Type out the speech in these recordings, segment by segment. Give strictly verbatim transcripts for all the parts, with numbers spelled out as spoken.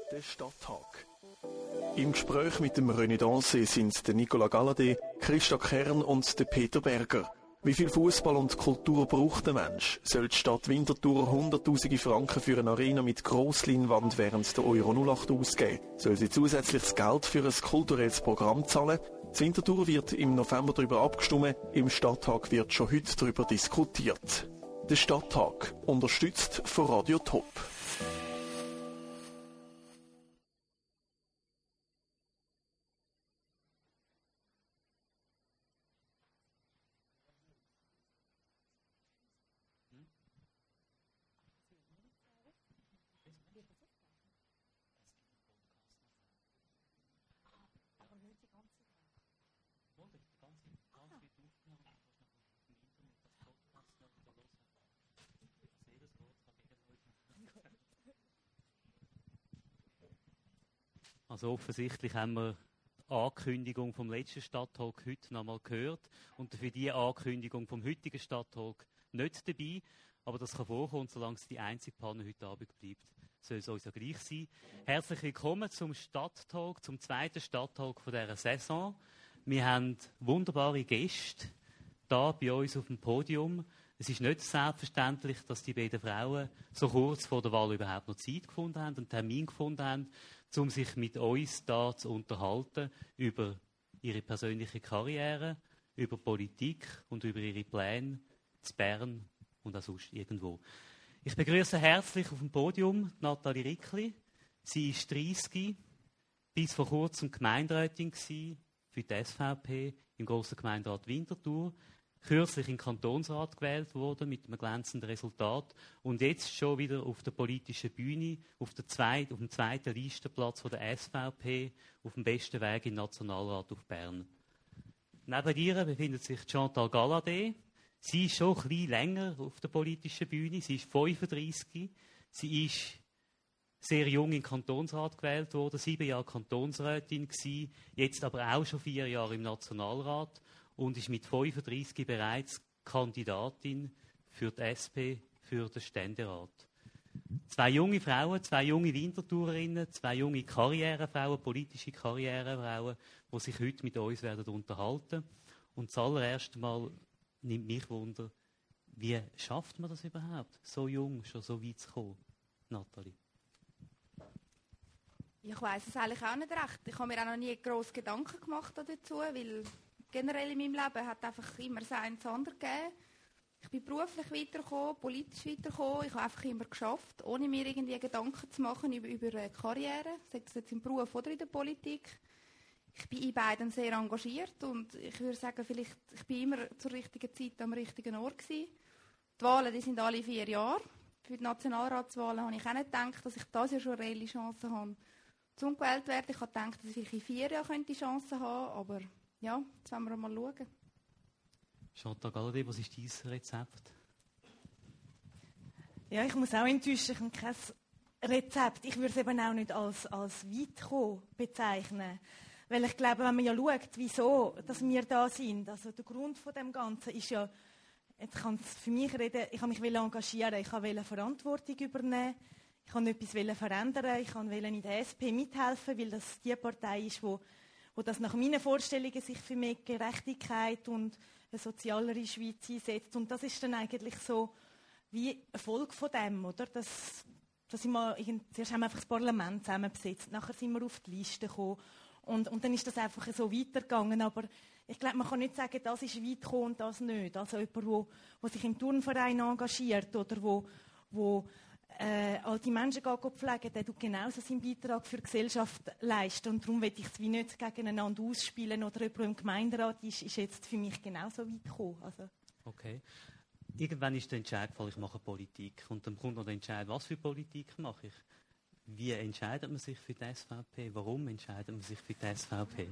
Der Stadttag. Im Gespräch mit dem René Dansé sind der Nicolas Galladay, Christa Kern und der Peter Berger. Wie viel Fußball und Kultur braucht der Mensch? Soll die Stadt Winterthur hunderttausende Franken für eine Arena mit Grossleinwand während der Euro null acht ausgeben? Soll sie zusätzliches Geld für ein kulturelles Programm zahlen? Die Winterthur wird im November darüber abgestimmt, im Stadttag wird schon heute darüber diskutiert. Der Stadttag, unterstützt von Radio Top. Also offensichtlich haben wir die Ankündigung vom letzten Stadttag heute noch mal gehört und für diese Ankündigung vom heutigen Stadttag nicht dabei. Aber das kann vorkommen, solange es die einzige Panne heute Abend bleibt, soll es uns ja gleich sein. Herzlich willkommen zum Stadttag, zum zweiten Stadttag von dieser Saison. Wir haben wunderbare Gäste da bei uns auf dem Podium. Es ist nicht selbstverständlich, dass die beiden Frauen so kurz vor der Wahl überhaupt noch Zeit gefunden haben, einen Termin gefunden haben, um sich mit uns da zu unterhalten über ihre persönliche Karriere, über Politik und über ihre Pläne zu Bern und auch sonst irgendwo. Ich begrüße herzlich auf dem Podium Nathalie Rickli. Sie ist dreissig, bis vor kurzem Gemeinderätin für die S V P im grossen Gemeinderat Winterthur. Kürzlich in den Kantonsrat gewählt worden mit einem glänzenden Resultat und jetzt schon wieder auf der politischen Bühne, auf, der zweit, auf dem zweiten Listenplatz von der S V P, auf dem besten Weg im Nationalrat auf Bern. Neben ihr befindet sich Chantal Galladay. Sie ist schon ein bisschen länger auf der politischen Bühne. Sie ist fünfunddreissig. Sie ist sehr jung in den Kantonsrat gewählt worden, sieben Jahre Kantonsrätin gewesen, jetzt aber auch schon vier Jahre im Nationalrat. Und ist mit fünfunddreissig bereits Kandidatin für die S P, für den Ständerat. Zwei junge Frauen, zwei junge Winterthurerinnen, zwei junge Karrierefrauen, politische Karrierefrauen, die sich heute mit uns werden unterhalten. Und zuallererst Mal nimmt mich Wunder, wie schafft man das überhaupt, so jung schon so weit zu kommen? Nathalie? Ich weiss es eigentlich auch nicht recht. Ich habe mir auch noch nie grosse Gedanken gemacht dazu, weil generell in meinem Leben hat einfach immer das eine das andere gegeben. Ich bin beruflich weitergekommen, politisch weitergekommen. Ich habe einfach immer geschafft, ohne mir irgendwie Gedanken zu machen über, über eine Karriere, sei das jetzt im Beruf oder in der Politik. Ich bin in beiden sehr engagiert und ich würde sagen, vielleicht, ich bin immer zur richtigen Zeit am richtigen Ort gewesen. Die Wahlen, die sind alle vier Jahre. Für die Nationalratswahlen habe ich auch nicht gedacht, dass ich das Jahr schon eine reelle Chance habe, zum gewählt werden. Ich habe gedacht, dass ich in vier Jahren könnte Chancen haben, aber ja, jetzt wollen wir mal schauen. Chantal Galladay, was ist dein Rezept? Ja, ich muss auch enttäuschen, ich habe kein Rezept. Ich würde es eben auch nicht als, als weit bezeichnen. Weil ich glaube, wenn man ja schaut, wieso dass wir da sind, also der Grund von dem Ganzen ist ja, jetzt kann es für mich reden, ich habe mich engagieren, ich wollte Verantwortung übernehmen, ich wollte etwas verändern, ich wollte in der S P mithelfen, weil das die Partei ist, die wo das nach meinen Vorstellungen sich für mehr Gerechtigkeit und eine sozialere Schweiz einsetzt. Und das ist dann eigentlich so wie eine Folge von dem, oder? Das, das sind wir, zuerst haben wir einfach das Parlament zusammenbesetzt, nachher sind wir auf die Liste gekommen. Und, und dann ist das einfach so weitergegangen. Aber ich glaube, man kann nicht sagen, das ist weit gekommen und das nicht. Also jemand, der sich im Turnverein engagiert oder wo, wo Äh, alte Menschen pflegen, der tut genauso seinen Beitrag für die Gesellschaft leisten. Und darum will ich es wie nicht gegeneinander ausspielen oder jemand im Gemeinderat ist, ist jetzt für mich genauso weit gekommen. Also. Okay. Irgendwann ist der Entscheid gefallen, ich mache Politik. Und dann kommt noch der Entscheid, was für Politik mache ich? Wie entscheidet man sich für die S V P? Warum entscheidet man sich für die S V P?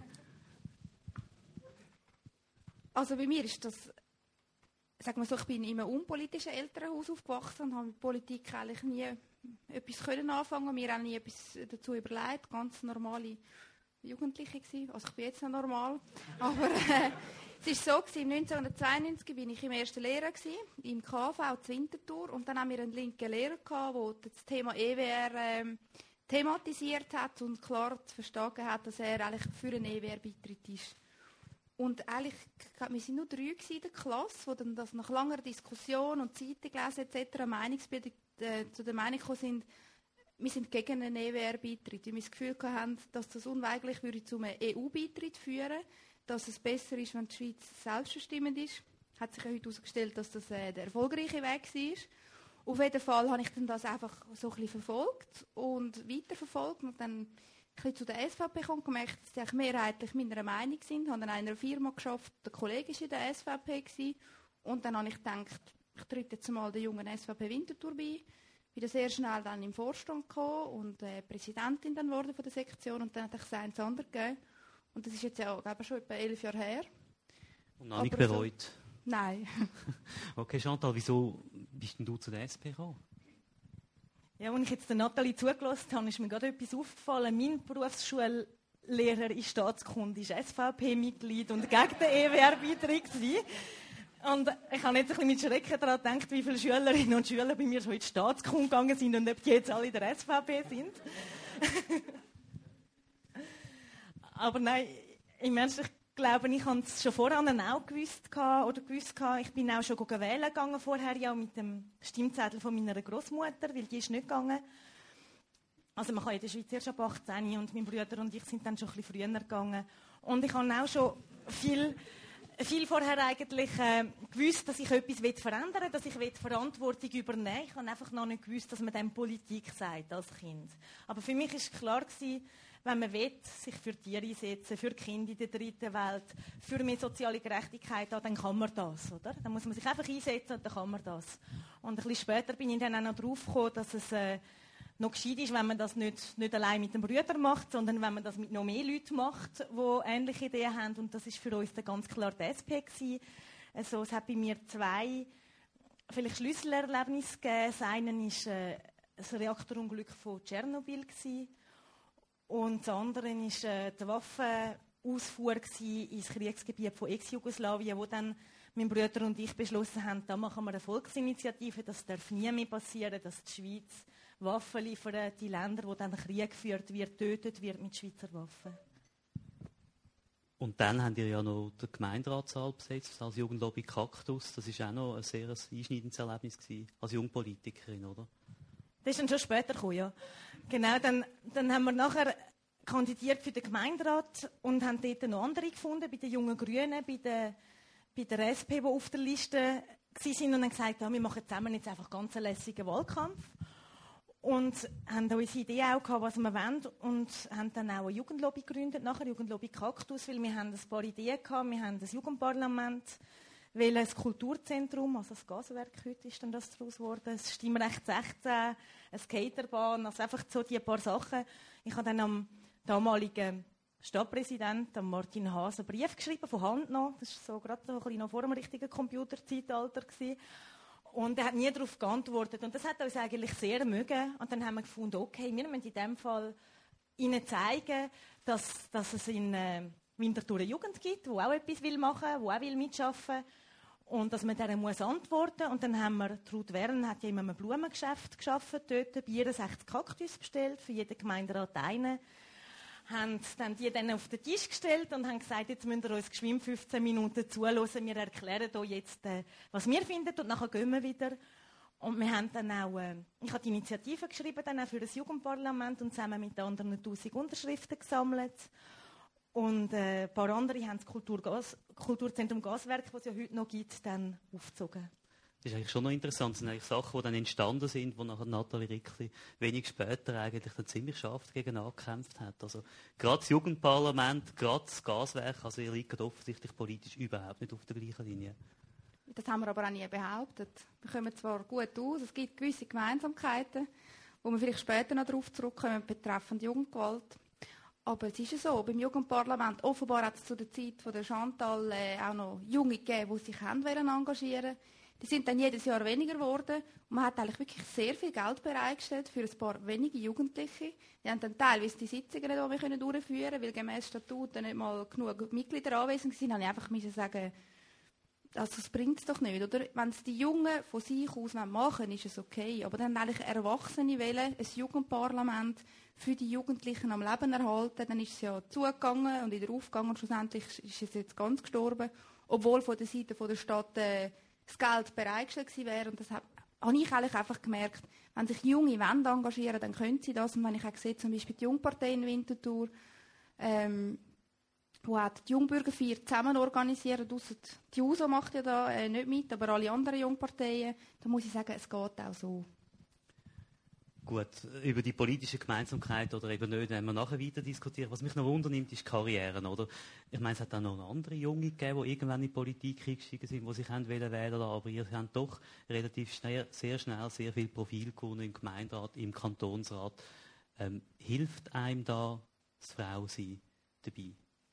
Also bei mir ist das, sagen wir so, ich bin in einem unpolitischen Elternhaus aufgewachsen und habe mit Politik eigentlich nie etwas können anfangen, mir auch nie etwas dazu überlegt, ganz normale Jugendliche gewesen. Also ich bin jetzt noch normal, aber äh, es war so gewesen, neunzehnhundertzweiundneunzig war ich im ersten Lehrer gewesen, im K V zu Winterthur, und dann haben wir einen linken Lehrer gehabt, der das Thema E W R ähm, thematisiert hat und klar zu verstehen hat, dass er eigentlich für einen E W R-Beitritt ist. Und eigentlich, wir waren nur drei in der Klasse, die dann das nach langer Diskussion und Zeiten gelesen et cetera Meinungsbildung äh, zu der Meinung gekommen sind, wir sind gegen einen E W R-Beitritt, weil wir das Gefühl hatten, dass das unweigerlich würde zu einem E U-Beitritt führen, dass es besser ist, wenn die Schweiz selbstbestimmend ist. Hat sich ja heute herausgestellt, dass das äh, der erfolgreiche Weg war. Auf jeden Fall habe ich dann das einfach so ein bisschen verfolgt und weiterverfolgt und dann ein bisschen zu der S V P gekommen und gemerkt, dass sie eigentlich mehrheitlich meiner Meinung sind. Ich habe dann in einer Firma geschafft, der Kollege war in der S V P gewesen, und dann habe ich gedacht, ich trete jetzt mal den jungen S V P Winterthur bei. Ich bin sehr schnell dann im Vorstand gekommen und äh, Präsidentin dann wurde von der Sektion und dann hat es eins anderes gegeben. Und das ist jetzt ja glaube ich, schon etwa elf Jahre her. Und noch nicht bereut? So, nein. Okay, Chantal, wieso bist denn du zu der S P gekommen? Ja, als ich jetzt der Nathalie zugelassen habe, ist mir gerade etwas aufgefallen. Mein Berufsschullehrer in Staatskunde ist S V P-Mitglied und gegen den E W R-Beitritt. Und ich habe jetzt ein bisschen mit Schrecken daran gedacht, wie viele Schülerinnen und Schüler bei mir so in die Staatskunde gegangen sind und ob die jetzt alle in der S V P sind. Aber nein, im Ernst, ich glaube, ich habe es schon voran auch gewusst oder gewusst. Ich bin auch schon wählen gegangen vorher ja mit dem Stimmzettel von meiner Großmutter, weil die ist nicht gegangen. Also man kann in der Schweiz erst ab achtzehn und mein Bruder und ich sind dann schon ein bisschen früher gegangen. Und ich habe auch schon viel viel vorher eigentlich äh, gewusst, dass ich etwas verändern will, dass ich Verantwortung übernehmen will. Ich habe einfach noch nicht gewusst, dass man dem Politik sagt als Kind. Aber für mich war klar gewesen, wenn man will, sich für Tiere einsetzen, für Kinder in der dritten Welt, für mehr soziale Gerechtigkeit, dann kann man das, oder? Dann muss man sich einfach einsetzen und dann kann man das. Und ein bisschen später bin ich dann auch noch drauf gekommen, dass es äh, noch gescheit ist, wenn man das nicht, nicht allein mit dem Bruder macht, sondern wenn man das mit noch mehr Leuten macht, die ähnliche Ideen haben. Und das war für uns dann ganz klar die S P gewesen. Also, es hat bei mir zwei vielleicht Schlüsselerlebnisse gegeben. Das eine war äh, das Reaktorunglück von Tschernobyl gewesen. Und das andere war äh, die Waffenausfuhr ins Kriegsgebiet von Ex-Jugoslawien, wo dann mein Bruder und ich beschlossen haben, da machen wir eine Volksinitiative, das darf nie mehr passieren, dass die Schweiz Waffen liefern, die Länder, wo dann Krieg geführt wird, tötet wird mit Schweizer Waffen. Und dann habt ihr ja noch den Gemeinderatssaal besetzt, als Jugendlobby Kaktus. Das war auch noch ein sehr einschneidendes Erlebnis gewesen, als Jungpolitikerin, oder? Das ist dann schon später gekommen, ja. Genau, dann, dann haben wir nachher kandidiert für den Gemeinderat und haben dort noch andere gefunden, bei den jungen Grünen, bei der, bei der S P, die auf der Liste waren und haben gesagt, ja, wir machen zusammen jetzt einfach ganz einen lässigen Wahlkampf. Und haben unsere Idee auch gehabt, was wir wollen, und haben dann auch eine Jugendlobby gegründet, nachher Jugendlobby Kaktus, weil wir haben ein paar Ideen gehabt, wir haben das Jugendparlament, weil ein Kulturzentrum, also das Gaswerk, heute ist dann das daraus geworden, das Stimmrecht sechzehn, eine Skaterbahn, also einfach so die paar Sachen. Ich habe dann am damaligen Stadtpräsidenten, Martin Haas, einen Brief geschrieben, von Hand noch, das war so gerade noch, ein bisschen noch vor dem richtigen Computerzeitalter gewesen. Und er hat nie darauf geantwortet. Und das hat uns eigentlich sehr mögen. Und dann haben wir gefunden, okay, wir müssen in diesem Fall ihnen zeigen, dass, dass es in äh, Winterthur eine Jugend gibt, die auch etwas machen will, die auch will mitarbeiten will. Und dass man denen muss antworten muss. Und dann haben wir, Ruth Wern hat ja immer ein Blumengeschäft geschaffen, dort vierundsechzig Kaktus bestellt, für jeden Gemeinderat einen. Haben dann die dann auf den Tisch gestellt und haben gesagt, jetzt müsst ihr uns geschwind fünfzehn Minuten zuhören. Wir erklären euch jetzt, äh, was wir finden, und nachher gehen wir wieder. Und wir haben dann auch, äh, ich habe die Initiative geschrieben, dann auch für das Jugendparlament und zusammen mit anderen tausend Unterschriften gesammelt. Und äh, ein paar andere haben das Kulturgas, Kulturzentrum Gaswerk, das es ja heute noch gibt, dann aufgezogen. Das ist eigentlich schon noch interessant. Das sind eigentlich Sachen, die dann entstanden sind, wo nachher Nathalie Rickli wenig später eigentlich dann ziemlich scharf dagegen angekämpft hat. Also gerade das Jugendparlament, gerade das Gaswerk, also ihr liegt offensichtlich politisch überhaupt nicht auf der gleichen Linie. Das haben wir aber auch nie behauptet. Wir kommen zwar gut aus, es gibt gewisse Gemeinsamkeiten, wo wir vielleicht später noch darauf zurückkommen, betreffend Jugendgewalt. Aber es ist ja so, beim Jugendparlament, offenbar hat es zu der Zeit von der Chantal äh, auch noch Junge gegeben, die sich haben wollen engagieren. Die sind dann jedes Jahr weniger geworden. Und man hat eigentlich wirklich sehr viel Geld bereitgestellt für ein paar wenige Jugendliche. Die haben dann teilweise die Sitzungen nicht mehr durchführen können, weil gemäß Statuten nicht mal genug Mitglieder anwesend waren. Dann musste ich einfach sagen, also das bringt es doch nicht, oder? Wenn es die Jungen von sich aus machen, ist es okay. Aber dann eigentlich Erwachsene wählen, ein Jugendparlament für die Jugendlichen am Leben erhalten, dann ist es ja zugegangen und wieder aufgegangen und schlussendlich ist es jetzt ganz gestorben, obwohl von der Seite von der Stadt äh, das Geld bereitgestellt gewesen wäre. Und das habe ich eigentlich einfach gemerkt, wenn sich Junge wollen engagieren, dann können sie das. Und wenn ich auch sehe, zum Beispiel die Jungpartei in Winterthur, ähm, wo hat die Jungbürgerfeier zusammen organisiert, ausser die U S O macht ja da äh, nicht mit, aber alle anderen Jungparteien, da muss ich sagen, es geht auch so. Gut, über die politische Gemeinsamkeit oder eben nicht, wenn wir nachher weiter diskutieren. Was mich noch wundernimmt, ist Karrieren, oder? Ich meine, es hat auch noch andere Junge gegeben, die irgendwann in die Politik eingestiegen sind, die sich haben wählen lassen, aber ihr habt doch relativ schnell, sehr schnell sehr viel Profil gewonnen im Gemeinderat, im Kantonsrat. Ähm, hilft einem da das Frausein dabei?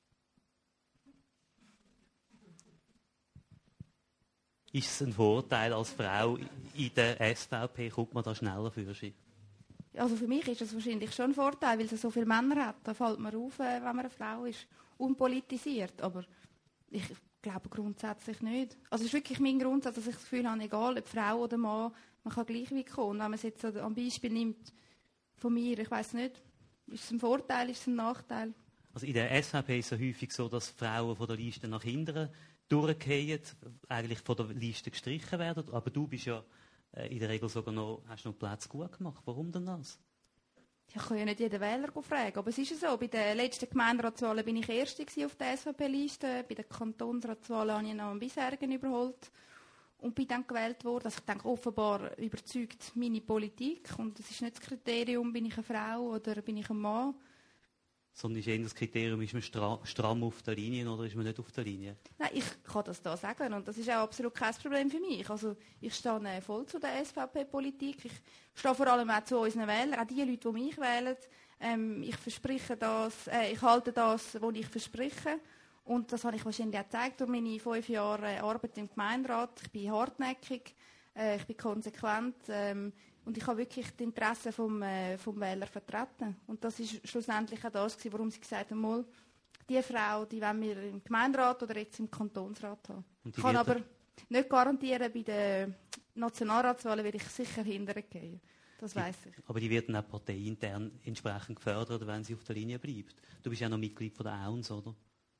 Ist es ein Vorteil als Frau in der S V P? Kommt man da schneller für sich? Also für mich ist es wahrscheinlich schon ein Vorteil, weil es so viele Männer hat. Da fällt man auf, wenn man eine Frau ist, unpolitisiert. Aber ich glaube grundsätzlich nicht. Also es ist wirklich mein Grundsatz, dass ich das Gefühl habe, egal ob Frau oder Mann, man kann gleich weit kommen. Und wenn man es jetzt so am Beispiel nimmt von mir, ich weiss nicht, ist es ein Vorteil, ist es ein Nachteil? Also in der S V P ist es häufig so, dass Frauen von der Liste nach hinten durchgehen, eigentlich von der Liste gestrichen werden. Aber du bist ja äh, in der Regel sogar noch, hast noch Plätze gut gemacht. Warum denn das? Ich kann ja nicht jeden Wähler fragen, aber es ist ja so, bei den letzten Gemeinderatswahlen bin ich Erste auf der S V P-Liste, bei den Kantonsratswahlen habe ich noch einen bisherigen überholt und bin dann gewählt worden. Also ich denke, offenbar überzeugt meine Politik und es ist nicht das Kriterium, bin ich eine Frau oder bin ich ein Mann. Sondern ist eher das Kriterium, ist man stra- stramm auf der Linie oder ist man nicht auf der Linie? Nein, ich kann das da sagen und das ist auch absolut kein Problem für mich. Also ich stehe voll zu der S V P-Politik. Ich stehe vor allem auch zu unseren Wählern, auch die Leute, die mich wählen. Ähm, ich verspreche das, äh, ich halte das, was ich verspreche. Und das habe ich wahrscheinlich auch gezeigt durch meine fünf Jahre Arbeit im Gemeinderat. Ich bin hartnäckig, äh, ich bin konsequent. Ähm, Und ich habe wirklich die Interessen vom, äh, vom Wähler vertreten. Und das ist schlussendlich auch das, warum sie gesagt haben, mal, die Frau, die wollen wir im Gemeinderat oder jetzt im Kantonsrat haben. Ich kann aber nicht garantieren, bei den Nationalratswahlen werde ich sicher hinterher gehen. Das weiss ich. Aber die wird dann auch parteiintern entsprechend gefördert, wenn sie auf der Linie bleibt. Du bist ja noch Mitglied von der A U N S, oder?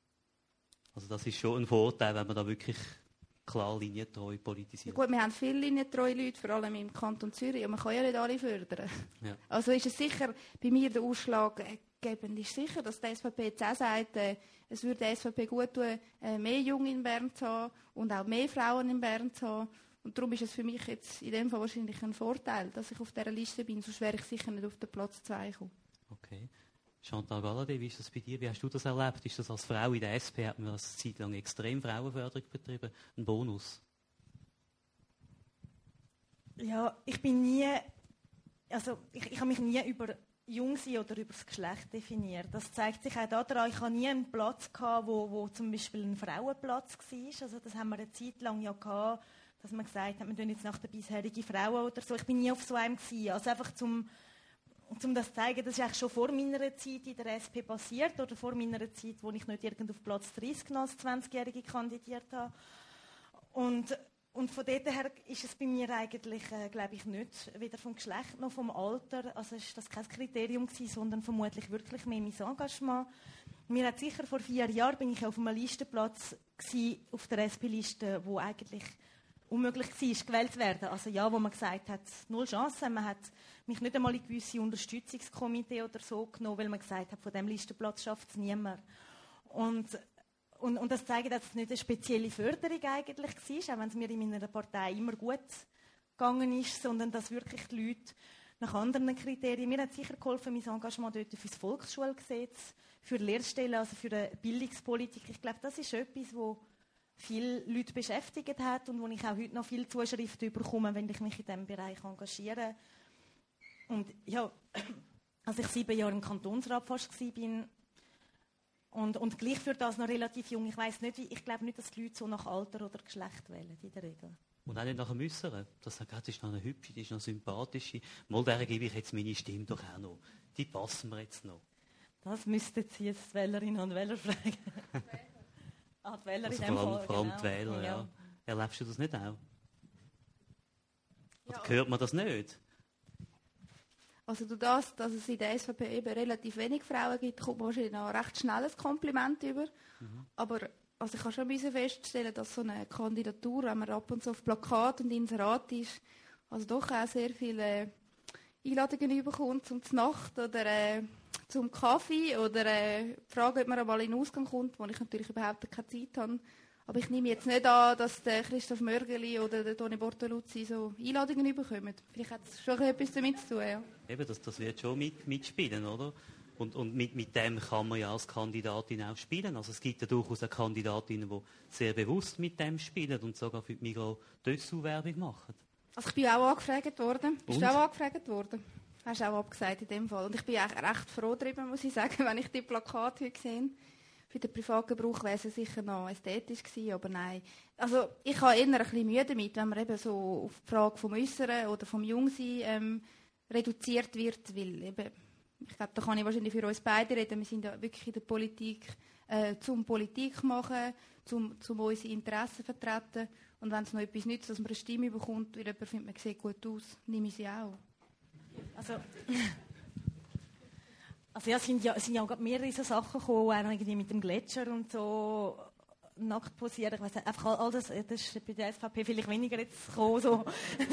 Also das ist schon ein Vorteil, wenn man da wirklich klar linientreu politisiert. Ja, gut, wir haben viele linientreue Leute, vor allem im Kanton Zürich, und man kann ja nicht alle fördern. Ja. Also ist es sicher, bei mir der Ausschlag gebend ist sicher, dass die S V P jetzt auch sagt, äh, es würde der S V P gut tun, äh, mehr Junge in Bern zu haben und auch mehr Frauen in Bern zu haben. Und darum ist es für mich jetzt in dem Fall wahrscheinlich ein Vorteil, dass ich auf dieser Liste bin, sonst wäre ich sicher nicht auf den Platz zwei gekommen. Okay. Chantal Galladay, wie ist das bei dir? Wie hast du das erlebt? Ist das als Frau in der S P, hat man eine Zeit lang extrem Frauenförderung betrieben? Ein Bonus? Ja, ich bin nie, also ich, ich habe mich nie über Jungsein oder über das Geschlecht definiert. Das zeigt sich auch daran, ich hatte nie einen Platz gehabt, wo, wo zum Beispiel ein Frauenplatz war. Also das haben wir eine Zeit lang ja gehabt, dass man gesagt hat, wir tun jetzt nach der bisherigen Frauen oder so. Ich bin nie auf so einem gewesen. Also einfach zum Um das zu zeigen, das ist eigentlich schon vor meiner Zeit in der S P passiert oder vor meiner Zeit, wo ich nicht irgend auf Platz dreißig als zwanzigjährige kandidiert habe. Und, und von dort her ist es bei mir eigentlich, äh, glaube ich, nicht weder vom Geschlecht noch vom Alter. Also ist das kein Kriterium gewesen, sondern vermutlich wirklich mehr mein Engagement. Mir hat sicher vor vier Jahren bin ich auf einem Listenplatz gewesen, auf der S P-Liste, wo eigentlich unmöglich war, gewählt zu werden. Also ja, wo man gesagt hat, null Chancen. Man hat mich nicht einmal in gewisse Unterstützungskomitee oder so genommen, weil man gesagt hat, von diesem Listenplatz schafft es niemand. Und, und, und das zeigt, dass es nicht eine spezielle Förderung eigentlich war, auch wenn es mir in meiner Partei immer gut gegangen ist, sondern dass wirklich die Leute nach anderen Kriterien, mir hat sicher geholfen, mein Engagement dort für das Volksschulgesetz, für Lehrstellen, also für eine Bildungspolitik. Ich glaube, das ist etwas, wo viele Leute beschäftigt hat und wo ich auch heute noch viele Zuschriften bekomme, wenn ich mich in diesem Bereich engagiere. Und ja, als ich sieben Jahre im Kantonsrat fast war und, und gleich für das noch relativ jung, ich weiss nicht, ich glaube nicht, dass die Leute so nach Alter oder Geschlecht wählen, in der Regel. Und auch nicht nach dem Äußeren. Das sagt, das ist noch eine hübsche, die ist noch sympathische. Mal der gebe ich jetzt meine Stimme doch auch noch. Die passen mir jetzt noch. Das müssten Sie jetzt Wählerinnen und Wähler fragen. Ah, die Wähler Also in dem vor allem, Fall, vor allem genau. die Wähler, ja. Ja. Erlebst du das nicht auch? Oder Ja. hört man das nicht? Also durch das, dass es in der S V P eben relativ wenig Frauen gibt, kommt man wahrscheinlich noch recht schnell ein Kompliment über. Mhm. Aber also ich habe schon müssen feststellen, dass so eine Kandidatur, wenn man ab und zu auf Plakat und Inserat ist, also doch auch sehr viele Einladungen überkommt zum Nacht oder äh, zum Kaffee oder äh, die Frage, ob man einmal in den Ausgang kommt, wo ich natürlich überhaupt keine Zeit habe. Aber ich nehme jetzt nicht an, dass der Christoph Mörgeli oder der Toni Bortoluzzi so Einladungen bekommen. Vielleicht hat es schon etwas damit zu tun, ja. Eben, das, das wird schon mit, mitspielen, oder? Und, und mit, mit dem kann man ja als Kandidatin auch spielen. Also es gibt ja durchaus auch Kandidatinnen, die sehr bewusst mit dem spielen und sogar für die Migros Dessous-Werbung machen. Also ich bin auch angefragt worden. Bist Und? du auch angefragt worden? Hast du auch abgesagt in dem Fall. Und ich bin auch recht froh darüber, muss ich sagen, wenn ich die Plakate heute sehe. Für den Privatgebrauch wäre es sicher noch ästhetisch gewesen, aber nein. Also ich habe eher ein bisschen Mühe damit, wenn man eben so auf die Frage vom Äußeren oder vom Jungsein ähm, reduziert wird, weil eben, ich glaube, da kann ich wahrscheinlich für uns beide reden, wir sind ja wirklich in der Politik, äh, zum Politik machen, zum, zum unsere Interessen vertreten und wenn es noch etwas nützt, dass man eine Stimme bekommt, weil jemand findet, man sieht gut aus, nehme ich sie auch. Also, also ja, es sind ja, es sind ja auch mehrere so Sachen gekommen, auch irgendwie mit dem Gletscher und so, nackt posieren, ich weiss nicht, einfach all das, das ist bei der S V P vielleicht weniger jetzt gekommen, so.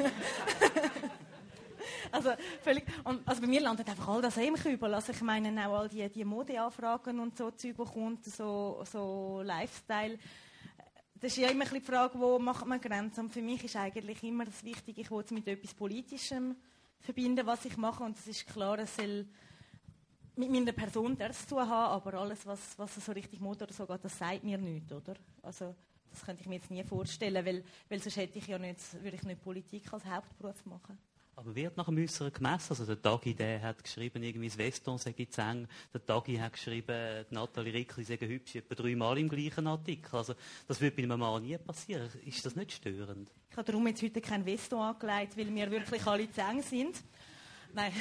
Also, völlig, und, also bei mir landet einfach all das im Kübel. Also ich meine auch all die, die Modeanfragen und so Zeug, die kommt, so, so Lifestyle. Das ist ja immer ein bisschen die Frage, wo macht man Grenzen. Und für mich ist eigentlich immer das Wichtige, ich will es mit etwas Politischem verbinden, was ich mache. Und es ist klar, es soll mit meiner Person das zu haben, aber alles, was, was so richtig Mode oder so geht, das sagt mir nichts, oder? Also das könnte ich mir jetzt nie vorstellen, weil, weil sonst hätte ich ja nicht, würde ich nicht Politik als Hauptberuf machen. Aber wird nach dem Äußeren gemessen? Also der Tagi, der hat geschrieben, irgendwie das Weston sei zu eng. Der Tagi hat geschrieben, die Nathalie Rickli sei hübsch, etwa dreimal im gleichen Artikel. Also das würde bei einem Mann nie passieren. Ist das nicht störend? Ich habe darum jetzt heute kein Weston angelegt, weil wir wirklich alle zu eng sind. Nein.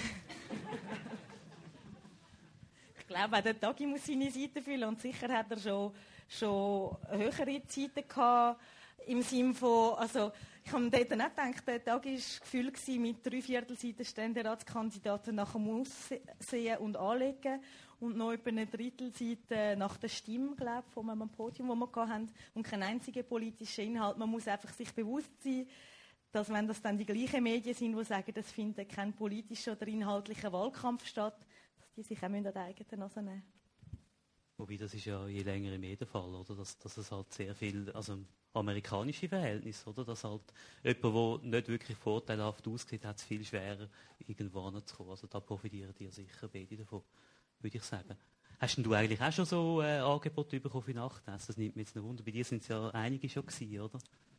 Ich glaube, auch der Tagi muss seine Seite fühlen und sicher hat er schon, schon höhere Zeiten gehabt. Im Sinne von, also, ich habe dort auch gedacht, der Tag war Gefühl mit drei Viertelseiten Ständeratskandidaten nach dem Aussehen und Anlegen und noch etwa eine Drittelseite nach der Stimme, glaube ich, von einem Podium, das wir hatten, und kein einziger politischer Inhalt. Man muss einfach sich bewusst sein, dass wenn das dann die gleichen Medien sind, die sagen, es findet kein politischer oder inhaltlicher Wahlkampf statt, dass die sich auch an der eigenen Nase nehmen. Wobei, das ist ja je länger im jeden Fall, oder? Dass, dass es halt sehr viel, also amerikanische Verhältnisse, oder? Dass halt jemand, der nicht wirklich vorteilhaft aussieht, hat es viel schwerer, irgendwo hinzukommen. Also da profitieren die sicher beide davon, würde ich sagen. Hast denn du eigentlich auch schon so äh, Angebote bekommen für Nachtessen? Das nimmt mich jetzt noch Wunder. Bei dir sind es ja einige schon gewesen, oder?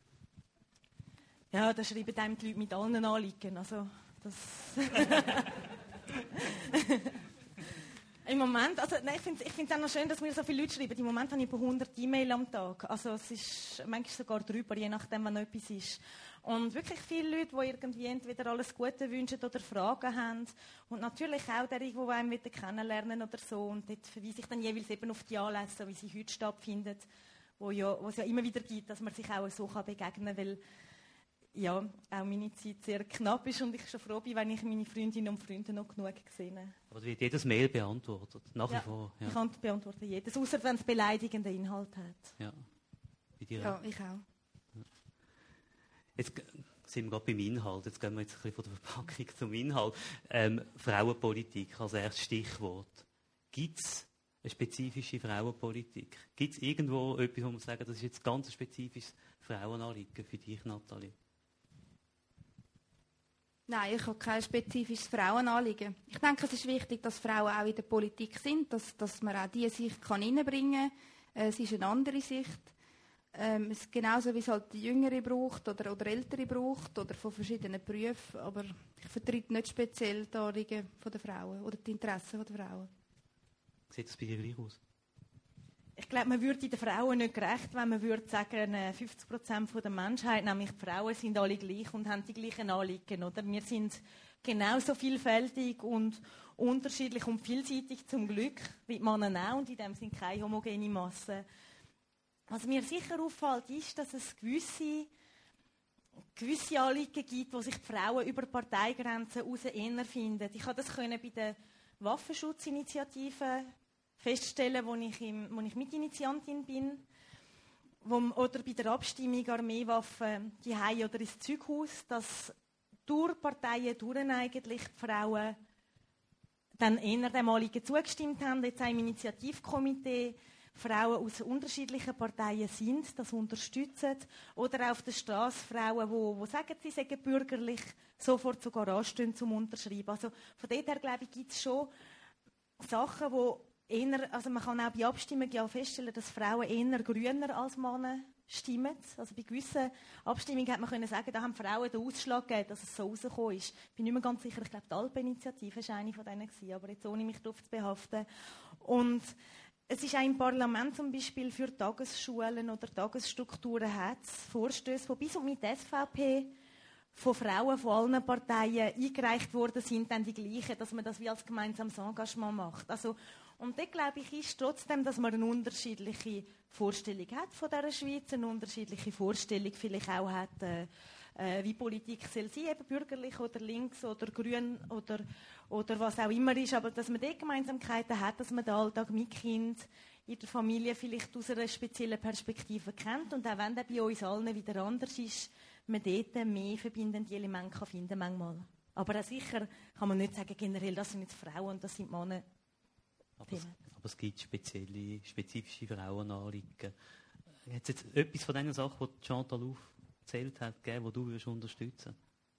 Ja, da schreiben einem die Leute mit allen Anliegen. Also, das Im Moment, also nein, ich finde es auch noch schön, dass mir so viele Leute schreiben. Im Moment habe ich über hundert E-Mails am Tag. Also es ist manchmal sogar drüber, je nachdem, wann etwas ist. Und wirklich viele Leute, die irgendwie entweder alles Gute wünschen oder Fragen haben. Und natürlich auch derjenige, die einem wieder kennenlernen oder so. Und dort verweise ich dann jeweils eben auf die Anlässe, wie sie heute stattfinden, wo, ja, wo es ja immer wieder gibt, dass man sich auch so begegnen kann, weil ja, auch meine Zeit sehr knapp ist und ich schon froh bin, wenn ich meine Freundinnen und Freunde noch genug gesehen habe. Aber da wird jedes Mail beantwortet, nach wie ja, vor. Ja. Ich kann beantworten jedes, außer wenn es beleidigenden Inhalt hat. Ja, bei dir Ja, auch. ich auch. Jetzt sind wir gerade beim Inhalt, jetzt gehen wir jetzt ein bisschen von der Verpackung zum Inhalt. Ähm, Frauenpolitik als erstes Stichwort. Gibt es eine spezifische Frauenpolitik? Gibt es irgendwo etwas, wo man sagen, das ist jetzt ganz ein spezifisches Frauenanliegen für dich, Nathalie? Nein, ich habe kein spezifisches Frauenanliegen. Ich denke, es ist wichtig, dass Frauen auch in der Politik sind, dass, dass man auch diese Sicht kann reinbringen kann. Es ist eine andere Sicht. Ähm, es ist genauso, wie es halt die Jüngere braucht oder, oder Ältere braucht oder von verschiedenen Berufen. Aber ich vertrete nicht speziell die Anliegen der Frauen oder die Interessen der Frauen. Sieht das bei dir gleich aus? Ich glaube, man würde den Frauen nicht gerecht, wenn man würde sagen, fünfzig Prozent der Menschheit, nämlich die Frauen, sind alle gleich und haben die gleichen Anliegen. Oder? Wir sind genauso vielfältig und unterschiedlich und vielseitig zum Glück, wie die Männer auch, und in dem sind keine homogene Masse. Was mir sicher auffällt, ist, dass es gewisse, gewisse Anliegen gibt, wo sich die Frauen über Parteigrenzen hinaus eher finden. Ich konnte das bei der Waffenschutzinitiative feststellen, wo ich, im, wo ich Mitinitiantin bin. Wo, oder bei der Abstimmung Armeewaffen die Hause oder ins Zeughaus, dass durch Parteien durch eigentlich die Frauen dann eher dem Anliegen zugestimmt haben. Jetzt auch im Initiativkomitee Frauen aus unterschiedlichen Parteien sind, das unterstützen. Oder auch auf der Straße Frauen, die, die sagen, sie seien bürgerlich, sofort sogar anstehen zum Unterschreiben. Also von dort her, glaube ich, gibt es schon Sachen, die eher, also man kann auch bei Abstimmungen ja feststellen, dass Frauen eher grüner als Männer stimmen. Also bei gewissen Abstimmungen hat man können sagen, da haben Frauen den Ausschlag gegeben, dass es so rausgekommen ist. Ich bin nicht mehr ganz sicher, ich glaube, die Alpen-Initiative war eine von denen gewesen, aber jetzt ohne mich darauf zu behaften. Und es ist auch im Parlament zum Beispiel für Tagesschulen oder Tagesstrukturen hat es Vorstöße, die bis und mit der S V P von Frauen von allen Parteien eingereicht worden sind, dann die gleichen, dass man das wie als gemeinsames Engagement macht. Also, und dort, glaube ich, ist trotzdem, dass man eine unterschiedliche Vorstellung hat von dieser Schweiz, eine unterschiedliche Vorstellung vielleicht auch hat, äh, äh, wie Politik soll sein, eben bürgerlich oder links oder grün oder, oder was auch immer ist, aber dass man dort Gemeinsamkeiten hat, dass man den Alltag mit Kind in der Familie vielleicht aus einer speziellen Perspektive kennt und auch wenn der bei uns allen wieder anders ist, man dort mehr verbindende Elemente kann finden manchmal. Aber auch sicher kann man nicht sagen, generell, das sind jetzt Frauen und das sind Männer. Aber es, aber es gibt spezielle, spezifische Frauenanliegen. Hat es jetzt etwas von diesen Sachen, die Chantal aufgezählt hat, gegeben, die du würdest unterstützen?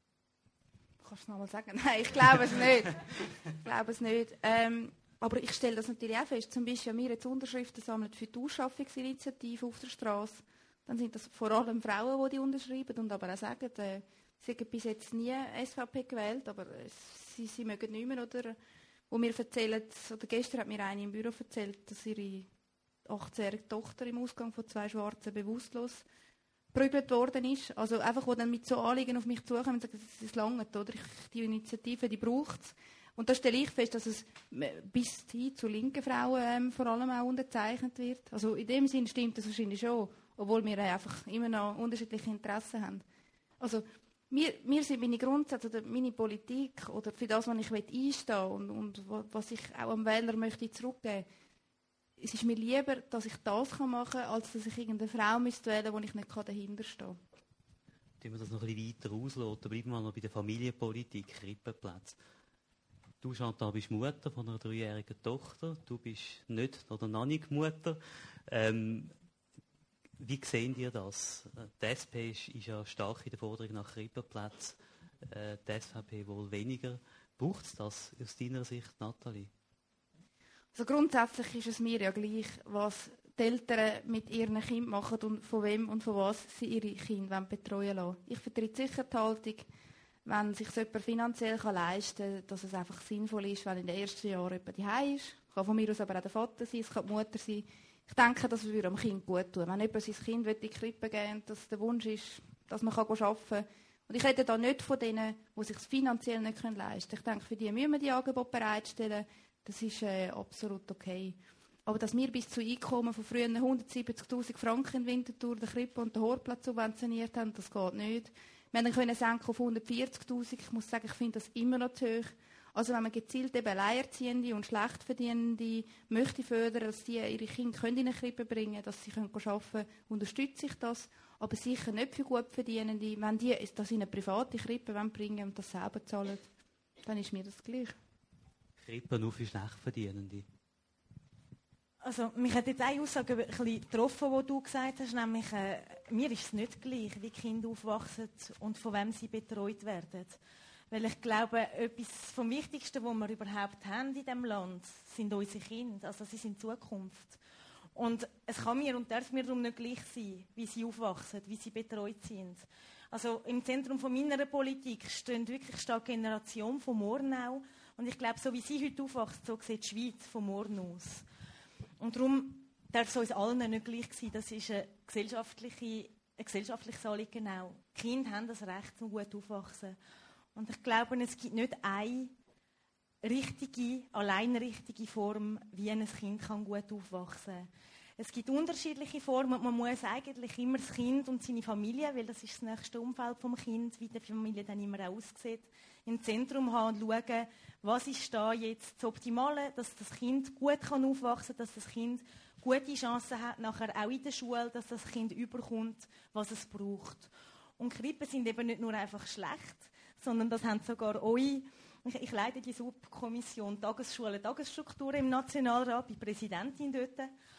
Kannst du es nochmal sagen? Nein, ich glaube es nicht. Ich glaube es nicht. Ähm, aber ich stelle das natürlich auch fest. Zum Beispiel, wenn wir jetzt Unterschriften sammeln für die Ausschaffungsinitiative auf der Straße, dann sind das vor allem Frauen, die die unterschreiben und aber auch sagen, äh, sie haben bis jetzt nie S V P gewählt, aber äh, sie, sie mögen nicht mehr, oder? Wo mir erzählen, oder gestern hat mir eine im Büro erzählt, dass ihre achtzehnjährige Tochter im Ausgang von zwei Schwarzen bewusstlos geprügelt worden ist. Also einfach, wo dann mit so Anliegen auf mich zukommen und sagen, das ist lange, oder? Ich, die Initiative, die braucht es. Und da stelle ich fest, dass es bis hin zu linken Frauen ähm, vor allem auch unterzeichnet wird. Also in dem Sinn stimmt das wahrscheinlich schon, obwohl wir einfach immer noch unterschiedliche Interessen haben. Also mir, mir sind meine Grundsätze oder meine Politik oder für das, was ich einstehen will und, und was ich auch am Wähler möchte zurückgeben, es ist mir lieber, dass ich das machen kann, als dass ich irgendeine Frau müsste wählen, wo ich nicht dahinter stehe. Wenn wir das noch ein bisschen weiter ausloten, bleiben wir noch bei der Familienpolitik, Krippenplätze. Du, Chantal, bist Mutter von einer dreijährigen Tochter. Du bist nicht oder noch nicht Mutter. Ähm, wie sehen ihr das? Die S P ist, ist ja stark in der Forderung nach Krippenplätzen. Äh, die S V P wohl weniger. Braucht es das aus deiner Sicht, Nathalie? Also grundsätzlich ist es mir ja gleich, was die Eltern mit ihren Kindern machen und von wem und von was sie ihre Kinder betreuen lassen. Ich vertrete sicher die Haltung, wenn sich jemand finanziell leisten kann, dass es einfach sinnvoll ist, wenn in den ersten Jahren jemand daheim ist. Es kann von mir aus aber auch der Vater sein, es kann die Mutter sein. Ich denke, das würde dem Kind gut tun. Wenn jemand sein Kind in die Krippe geben will, dass der Wunsch ist, dass man arbeiten kann. Und ich rede da nicht von denen, die es sich finanziell nicht leisten können. Ich denke, für die müssen wir die Angebote bereitstellen. Das ist äh, absolut okay. Aber dass wir bis zu Einkommen von früher hundertsiebzigtausend Franken in Winterthur den Krippe und den Hortplatz subventioniert haben, das geht nicht. Wir haben dann senken auf hundertvierzigtausend. Ich muss sagen, ich finde das immer noch zu hoch. Also wenn man gezielt eben Alleinerziehende und Schlechtverdienende möchte fördern, dass die ihre Kinder in eine Krippe bringen können, dass sie arbeiten können, unterstütze ich das. Aber sicher nicht für Gutverdienende. Wenn die das in eine private Krippe bringen wollen und das selber zahlen, dann ist mir das gleich. Krippe nur für Schlechtverdienende? Also, mich hat jetzt eine Aussage ein bisschen getroffen, die du gesagt hast, nämlich, äh, mir ist es nicht gleich, wie Kinder aufwachsen und von wem sie betreut werden. Weil ich glaube, etwas vom Wichtigsten, was wir überhaupt haben in diesem Land, sind unsere Kinder. Also, sie sind Zukunft. Und es kann mir und darf mir darum nicht gleich sein, wie sie aufwachsen, wie sie betreut sind. Also, im Zentrum von meiner Politik steht wirklich die Generation von morgen auch. Und ich glaube, so wie sie heute aufwachsen, so sieht die Schweiz von morgen aus. Und darum darf es uns allen nicht gleich sein. Das ist eine gesellschaftliche, ein gesellschaftliches Anliegen auch. Die Kinder haben das Recht zum gut aufwachsen. Und ich glaube, es gibt nicht eine richtige, allein richtige Form, wie ein Kind kann gut aufwachsen kann. Es gibt unterschiedliche Formen und man muss eigentlich immer das Kind und seine Familie, weil das ist das nächste Umfeld vom Kind, wie die Familie dann immer auch aussieht, im Zentrum haben und schauen, was ist da jetzt das Optimale, dass das Kind gut kann aufwachsen kann, dass das Kind gute Chancen hat, nachher auch in der Schule, dass das Kind überkommt, was es braucht. Und Krippen sind eben nicht nur einfach schlecht, sondern das haben sogar euch. Ich, ich leite die Subkommission Tagesschule, Tagesstrukturen im Nationalrat, bin Präsidentin dort.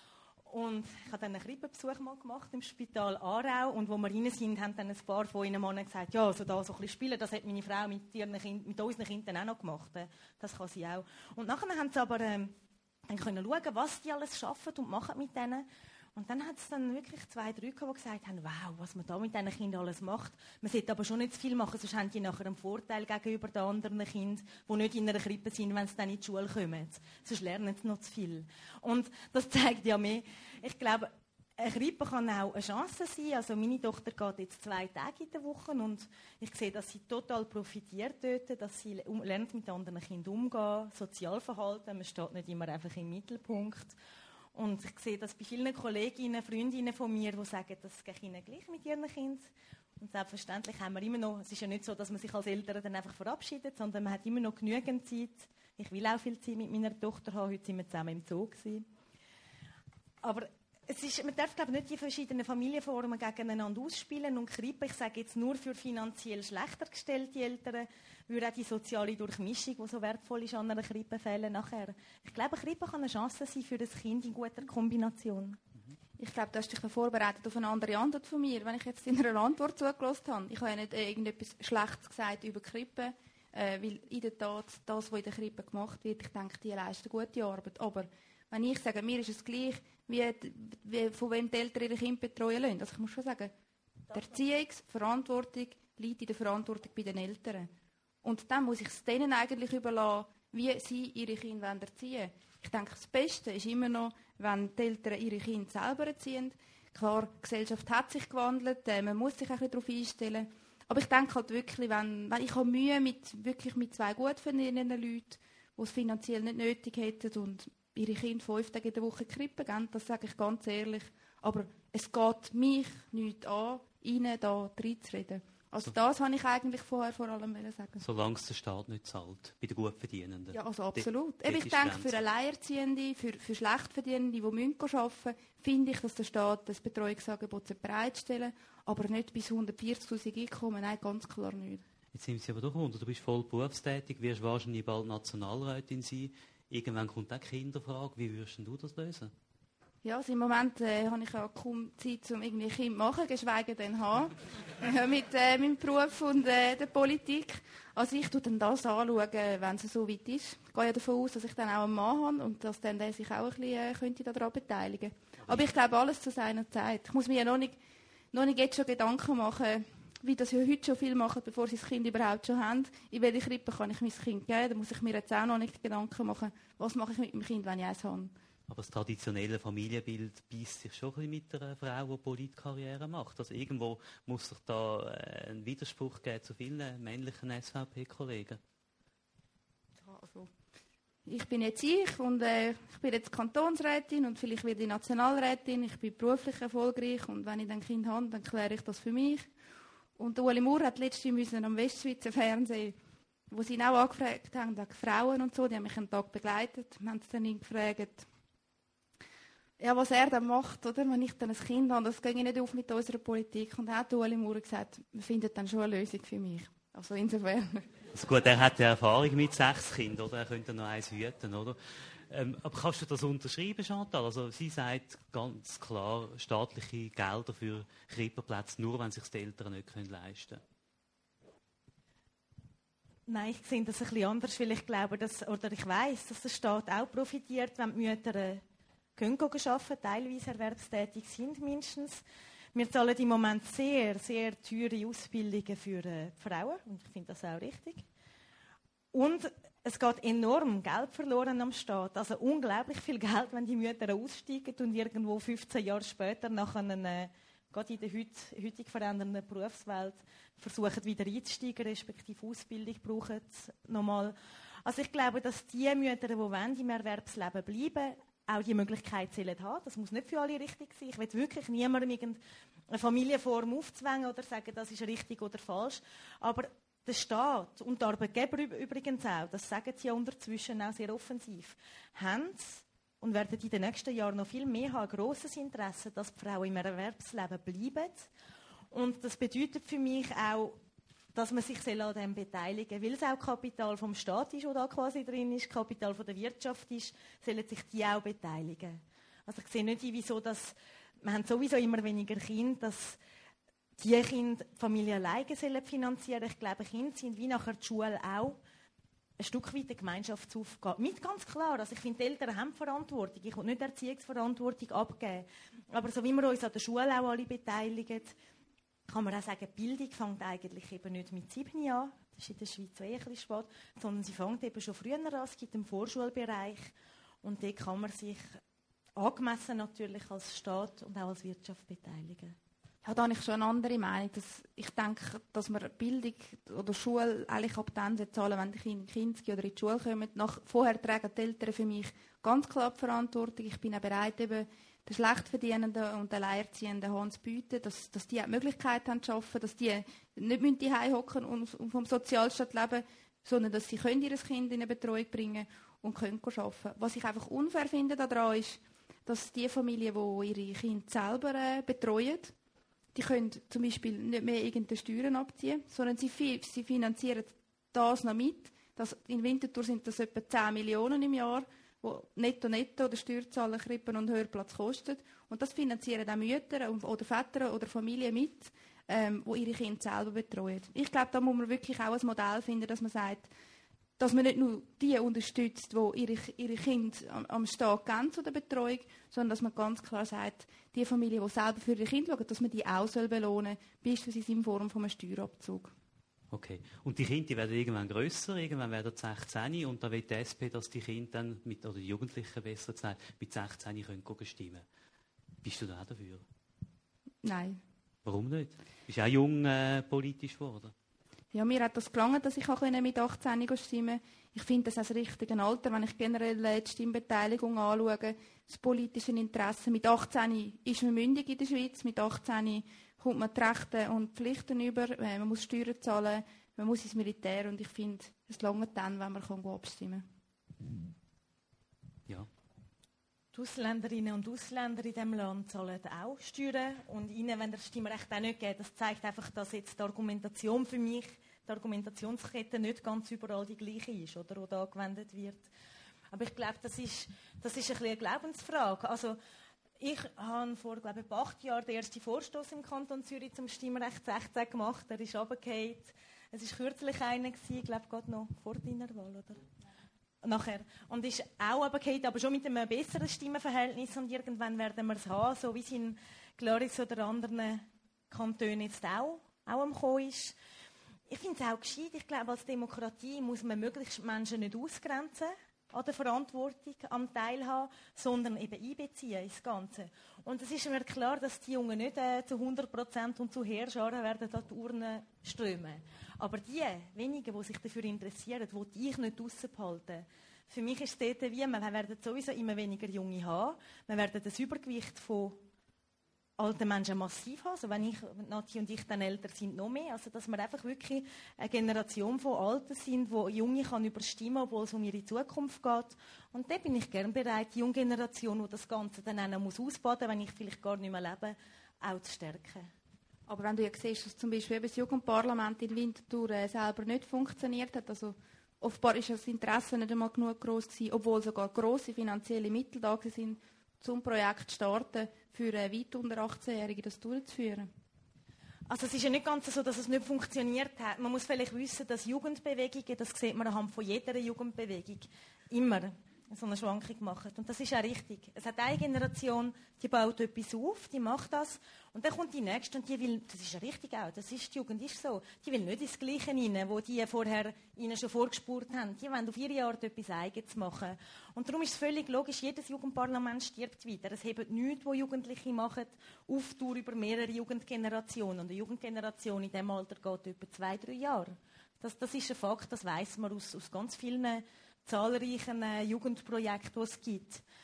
Und ich habe dann einen Krippenbesuch mal gemacht im Spital Aarau. Und wo wir rein sind, haben dann ein paar von ihnen Männern gesagt, ja, also da so ein bisschen spielen, das hat meine Frau mit, ihren kind, mit unseren Kindern auch noch gemacht. Das kann sie auch. Und nachher haben sie aber ähm, dann können schauen, was die alles schaffen und machen mit denen. Und dann hat es dann wirklich zwei, drei gehabt, die gesagt haben, wow, was man da mit diesen Kindern alles macht. Man sollte aber schon nicht zu viel machen, sonst haben die nachher einen Vorteil gegenüber den anderen Kindern, die nicht in einer Krippe sind, wenn sie dann in die Schule kommen. Sonst lernen sie noch zu viel. Und das zeigt ja mehr, ich glaube, eine Krippe kann auch eine Chance sein. Also meine Tochter geht jetzt zwei Tage in der Woche und ich sehe, dass sie total profitiert dort, dass sie lernt mit anderen Kindern umgehen, Sozialverhalten, man steht nicht immer einfach im Mittelpunkt. Und ich sehe das bei vielen Kolleginnen, Freundinnen von mir, die sagen, das geht ihnen gleich mit ihren Kindern. Und selbstverständlich haben wir immer noch, es ist ja nicht so, dass man sich als Eltern dann einfach verabschiedet, sondern man hat immer noch genügend Zeit. Ich will auch viel Zeit mit meiner Tochter haben, heute sind wir zusammen im Zoo gewesen. Aber es ist, man darf, glaube ich, nicht die verschiedenen Familienformen gegeneinander ausspielen. Und Krippe, ich sage jetzt nur für finanziell schlechter gestellte Eltern, würde auch die soziale Durchmischung, die so wertvoll ist, an einer Krippe fehlen nachher. Ich glaube, Krippe kann eine Chance sein für das Kind in guter Kombination. Ich glaube, du hast dich vorbereitet auf eine andere Antwort von mir, wenn ich jetzt in einer Antwort zugelassen habe. Ich habe ja nicht äh, irgendetwas Schlechtes gesagt über Krippe, äh, weil in der Tat das, was in der Krippe gemacht wird, ich denke, die leisten gute Arbeit. Aber wenn ich sage, mir ist es gleich, wie, wie, von wem die Eltern ihre Kinder betreuen lassen. Also ich muss schon sagen, die Erziehungsverantwortung liegt in der Verantwortung bei den Eltern. Und dann muss ich es denen eigentlich überlassen, wie sie ihre Kinder erziehen wollen. Ich denke, das Beste ist immer noch, wenn die Eltern ihre Kinder selber erziehen. Klar, die Gesellschaft hat sich gewandelt, äh, man muss sich ein bisschen darauf einstellen. Aber ich denke halt wirklich, wenn, wenn ich habe Mühe mit, wirklich mit zwei gut verdienenden Leuten, die es finanziell nicht nötig hätten und ihre Kinder fünf Tage in der Woche Krippe geben, das sage ich ganz ehrlich. Aber es geht mich nichts an, ihnen da reinzureden. Also das wollte ich eigentlich vorher vor allem sagen. Solange es der Staat nicht zahlt, bei den Gutverdienenden. Ja, also absolut. De- Eben, ich denke, für Alleinerziehende, für, für Schlechtverdienende, die arbeiten müssen, finde ich, dass der Staat das Betreuungsangebot bereitstellen sollte, aber nicht bis hundertvierzigtausend Einkommen, nein, ganz klar nicht. Jetzt sind Sie aber doch runter, du bist voll berufstätig, wirst wahrscheinlich bald Nationalrätin sein. Irgendwann kommt auch die Kinderfrage. Wie würdest du das lösen? Ja, also im Moment äh, habe ich ja kaum Zeit, um irgendwie Kind zu machen, geschweige denn haben. mit äh, meinem Beruf und äh, der Politik. Also ich schaue dann das anschauen, wenn es so weit ist. Ich gehe ja davon aus, dass ich dann auch einen Mann habe und dass dann der sich auch ein bisschen äh, könnte daran beteiligen könnte. Aber ich glaube, alles zu seiner Zeit. Ich muss mir ja noch nicht, noch nicht jetzt schon Gedanken machen, wie das ja heute schon viel machen, bevor sie das Kind überhaupt schon haben. In welche Krippe kann ich mein Kind geben? Da muss ich mir jetzt auch noch nicht Gedanken machen, was mache ich mit dem Kind, wenn ich eins habe. Aber das traditionelle Familienbild beißt sich schon ein bisschen mit einer Frau, die Politkarriere macht. Also irgendwo muss sich da äh, ein Widerspruch geben zu vielen männlichen S V P-Kollegen. Also, ich bin jetzt ich und äh, ich bin jetzt Kantonsrätin und vielleicht werde ich Nationalrätin. Ich bin beruflich erfolgreich und wenn ich dann ein Kind habe, dann kläre ich das für mich. Und Ueli Maurer hat letztens am Westschweizer Fernsehen, wo sie ihn auch angefragt haben, wegen Frauen und so, die haben mich einen Tag begleitet, haben sie dann ihn gefragt, ja, was er dann macht, oder? Wenn ich dann ein Kind habe, das gehe ich nicht auf mit unserer Politik. Und hat Ueli Maurer gesagt, wir finden dann schon eine Lösung für mich. Also insofern. Also gut, er hat ja Erfahrung mit sechs Kindern, oder? Er könnte noch eins hüten, oder? Ähm, aber kannst du das unterschreiben, Chantal? Also sie sagt ganz klar, staatliche Gelder für Krippenplätze, nur wenn sich die Eltern nicht leisten können. Nein, ich sehe das ein bisschen anders, weil ich glaube, dass, oder ich weiss, dass der Staat auch profitiert, wenn die Mütter äh, können arbeiten, teilweise erwerbstätig sind mindestens. Wir zahlen im Moment sehr, sehr teure Ausbildungen für äh, Frauen und ich finde das auch richtig. Und es geht enorm Geld verloren am Staat, also unglaublich viel Geld, wenn die Mütter aussteigen und irgendwo fünfzehn Jahre später nach einer, äh, gerade in der heut, heutig verändernden Berufswelt versuchen wieder einzusteigen, respektive Ausbildung brauchen nochmal. Also ich glaube, dass die Mütter, die wollen, im Erwerbsleben bleiben, auch die Möglichkeit sollen haben. Das muss nicht für alle richtig sein. Ich will wirklich niemandem irgendeine Familienform aufzwängen oder sagen, das ist richtig oder falsch. Aber der Staat und die Arbeitgeber übrigens auch, das sagen sie ja unterzwischen auch sehr offensiv, haben und werden in den nächsten Jahren noch viel mehr haben, ein grosses Interesse, dass die Frauen im Erwerbsleben bleiben. Und das bedeutet für mich auch, dass man sich an dem beteiligen soll. Weil es auch Kapital vom Staat ist, das da quasi drin ist, Kapital von der Wirtschaft ist, sollen sich die auch beteiligen. Also ich sehe nicht, wieso das, wir haben sowieso immer weniger Kinder, dass die Kinder die Familie alleine sollen finanzieren. Ich glaube, Kinder sind wie nachher die Schule auch ein Stück weit eine Gemeinschaftsaufgabe. Mit ganz klar, also ich finde, die Eltern haben Verantwortung. Ich will nicht Erziehungsverantwortung abgeben. Aber so wie wir uns an der Schule auch alle beteiligen, kann man auch sagen, Bildung fängt eigentlich eben nicht mit sieben an. Das ist in der Schweiz eh ein bisschen spät. Sondern sie fängt eben schon früher an. Es gibt einen Vorschulbereich. Und dort kann man sich angemessen natürlich als Staat und auch als Wirtschaft beteiligen. Ja, da habe ich schon eine andere Meinung. Dass ich denke, dass man Bildung oder Schule eigentlich ab dann zahlen, wenn die Kinder in die Kinski oder in die Schule kommen. Nach, vorher tragen die Eltern für mich ganz klar die Verantwortung. Ich bin auch bereit, eben den Schlechtverdienenden und den Alleinerziehenden Hand zu bieten, dass, dass die auch die Möglichkeit haben zu arbeiten, dass die nicht zu Hause hocken und vom Sozialstaat leben, sondern dass sie können ihr Kind in eine Betreuung bringen und können arbeiten. Was ich einfach unfair finde daran ist, dass die Familien, die ihre Kinder selber äh, betreuen, die können zum Beispiel nicht mehr irgendeine Steuern abziehen, sondern sie, sie finanzieren das noch mit. Das, in Winterthur sind das etwa zehn Millionen im Jahr, wo netto netto der Steuerzahler Krippen und Hörplatz kostet. Und das finanzieren auch Mütter oder Väter oder Familien mit, ähm, die ihre Kinder selber betreuen. Ich glaube, da muss man wirklich auch ein Modell finden, dass man sagt, dass man nicht nur die unterstützt, die ihre, ihre Kinder am, am Staat geben zu der Betreuung, sondern dass man ganz klar sagt, die Familie, die selber für ihre Kinder schauen, dass man die auch soll belohnen soll, beispielsweise in Form von einem Steuerabzug. Okay. Und die Kinder die werden irgendwann grösser, irgendwann werden sie sechzehn und da will die S P, dass die Kinder dann, mit, oder die Jugendlichen besser gesagt, mit sechzehn können stimmen. Bist du da auch dafür? Nein. Warum nicht? Du bist auch jung äh, politisch geworden. Ja, mir hat das gelangt, dass ich mit achtzehn stimmen konnte. Ich finde das als richtiges Alter, wenn ich generell die Stimmbeteiligung anschaue, das politische Interesse. Mit achtzehn ist man mündig in der Schweiz, mit achtzehn kommt man die Rechte und Pflichten über, man muss Steuern zahlen, man muss ins Militär und ich finde, es langt dann, wenn man abstimmen kann. Ja. Die Ausländerinnen und Ausländer in diesem Land zahlen auch Steuern und ihnen, wenn das Stimmrecht auch nicht geht, das zeigt einfach, dass jetzt die Argumentation für mich, die Argumentationskette nicht ganz überall die gleiche ist, oder, die da angewendet wird. Aber ich glaube, das ist, das ist ein bisschen eine Glaubensfrage. Also, ich habe vor, glaube ich, acht Jahren den ersten Vorstoß im Kanton Zürich zum Stimmrecht sechzehn gemacht. Der ist runtergefallen. Es war kürzlich einer, ich glaube, gerade noch vor deiner Wahl, oder? Nachher. Und ist auch runtergefallen, aber schon mit einem besseren Stimmenverhältnis. Und irgendwann werden wir es haben, so wie es in Glaris oder anderen Kantonen jetzt auch, auch am Kommen ist. Ich finde es auch gescheit. Ich glaube, als Demokratie muss man möglichst Menschen nicht ausgrenzen an der Verantwortung, am Teilhaben, sondern eben einbeziehen ins Ganze. Und es ist mir klar, dass die Jungen nicht äh, zu hundert Prozent und zu Heerscharen werden an die Urne strömen. Aber die wenigen, die sich dafür interessieren, die ich nicht draussen behalten. Für mich ist es dort wie, wir werden sowieso immer weniger Junge haben. Wir werden das Übergewicht von alten Menschen massiv haben. Also wenn ich, Nati und ich dann älter sind, noch mehr. Also dass wir einfach wirklich eine Generation von Alten sind, die Junge kann überstimmen, obwohl es um ihre Zukunft geht. Und da bin ich gern bereit, die junge Generation, die das Ganze dann auch noch muss ausbaden, wenn ich vielleicht gar nicht mehr lebe, auch zu stärken. Aber wenn du ja siehst, dass zum Beispiel das Jugendparlament in Winterthur äh, selber nicht funktioniert hat, also offenbar ist das Interesse nicht einmal genug gross gewesen, obwohl sogar grosse finanzielle Mittel da sind, zum Projekt zu starten, für äh, weit unter achtzehnjährige das durchzuführen. Also es ist ja nicht ganz so, dass es nicht funktioniert hat. Man muss vielleicht wissen, dass Jugendbewegungen, das sieht man anhand von jeder Jugendbewegung, immer so eine Schwankung machen. Und das ist auch richtig. Es hat eine Generation, die baut etwas auf, die macht das. Und dann kommt die nächste und die will, das ist ja richtig auch, das ist, die Jugend ist so, die will nicht ins Gleiche rein, wo die vorher ihnen schon vorgespurt haben. Die wollen auf ihre Art etwas Eigenes machen. Und darum ist es völlig logisch, jedes Jugendparlament stirbt weiter. Es hebt nichts, was Jugendliche machen, auf Tour über mehrere Jugendgenerationen. Und eine Jugendgeneration in diesem Alter geht etwa zwei, drei Jahre. Das, das ist ein Fakt, das weiss man aus, aus ganz vielen zahlreichen äh, Jugendprojekten, die es gibt.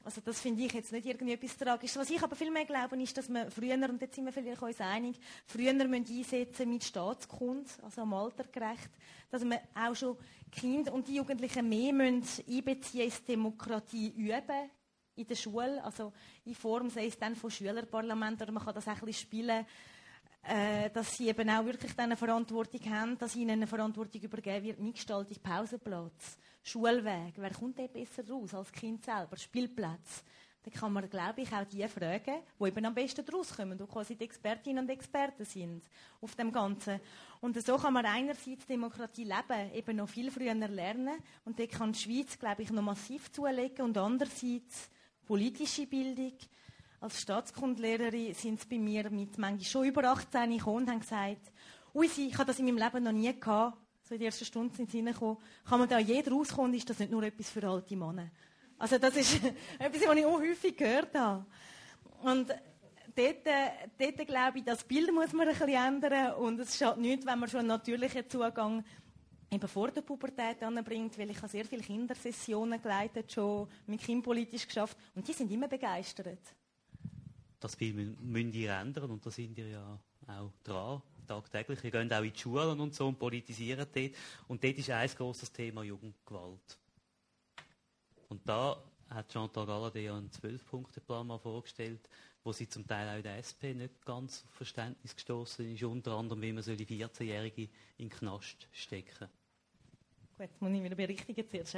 Also das finde ich jetzt nicht irgendwie etwas Tragisches. Was ich aber viel mehr glaube, ist, dass wir früher, und jetzt sind wir vielleicht uns einig, früher müssen einsetzen mit Staatskunde, also am Alter gerecht, dass wir auch schon Kinder und die Jugendlichen mehr müssen einbeziehen ins Demokratie üben in der Schule, also in Form, sei es dann von Schülerparlament, oder man kann das auch ein bisschen spielen, äh, dass sie eben auch wirklich eine Verantwortung haben, dass ihnen eine Verantwortung übergeben wird, Mitgestaltung, Pausenplatz, Schulweg, wer kommt da besser raus als Kind selber, Spielplatz. Da kann man, glaube ich, auch die fragen, die eben am besten rauskommen, die quasi die Expertinnen und Experten sind auf dem Ganzen. Und so kann man einerseits Demokratie leben, eben noch viel früher lernen, und da kann die Schweiz, glaube ich, noch massiv zulegen, und andererseits politische Bildung. Als Staatskundlehrerin sind sie bei mir mit manchmal schon über achtzehn gekommen und haben gesagt, ui, ich habe das in meinem Leben noch nie gehabt. So in der ersten Stunde sind sie reingekommen. Kann man da jeder rauskommen, ist das nicht nur etwas für alte Männer. Also das ist etwas, was ich auch häufig gehört habe. Und dort, dort glaube ich, das Bild muss man ein bisschen ändern, und es schadet nichts, wenn man schon einen natürlichen Zugang eben vor der Pubertät anbringt, weil ich habe sehr viele Kindersessionen geleitet, schon mit Kindern politisch geschafft, und die sind immer begeistert. Das Bild müsst ihr ändern, und da sind ihr ja auch dran, tagtäglich. Wir gehen auch in die Schulen und so und politisieren dort. Und dort ist ein grosses Thema Jugendgewalt. Und da hat Chantal Galladay ja einen zwölf-Punkte-Plan mal vorgestellt, wo sie zum Teil auch in der S P nicht ganz auf Verständnis gestoßen ist, unter anderem, wie man vierzehnjährige in den Knast stecken soll. Gut, jetzt muss ich wieder berichtigen zuerst.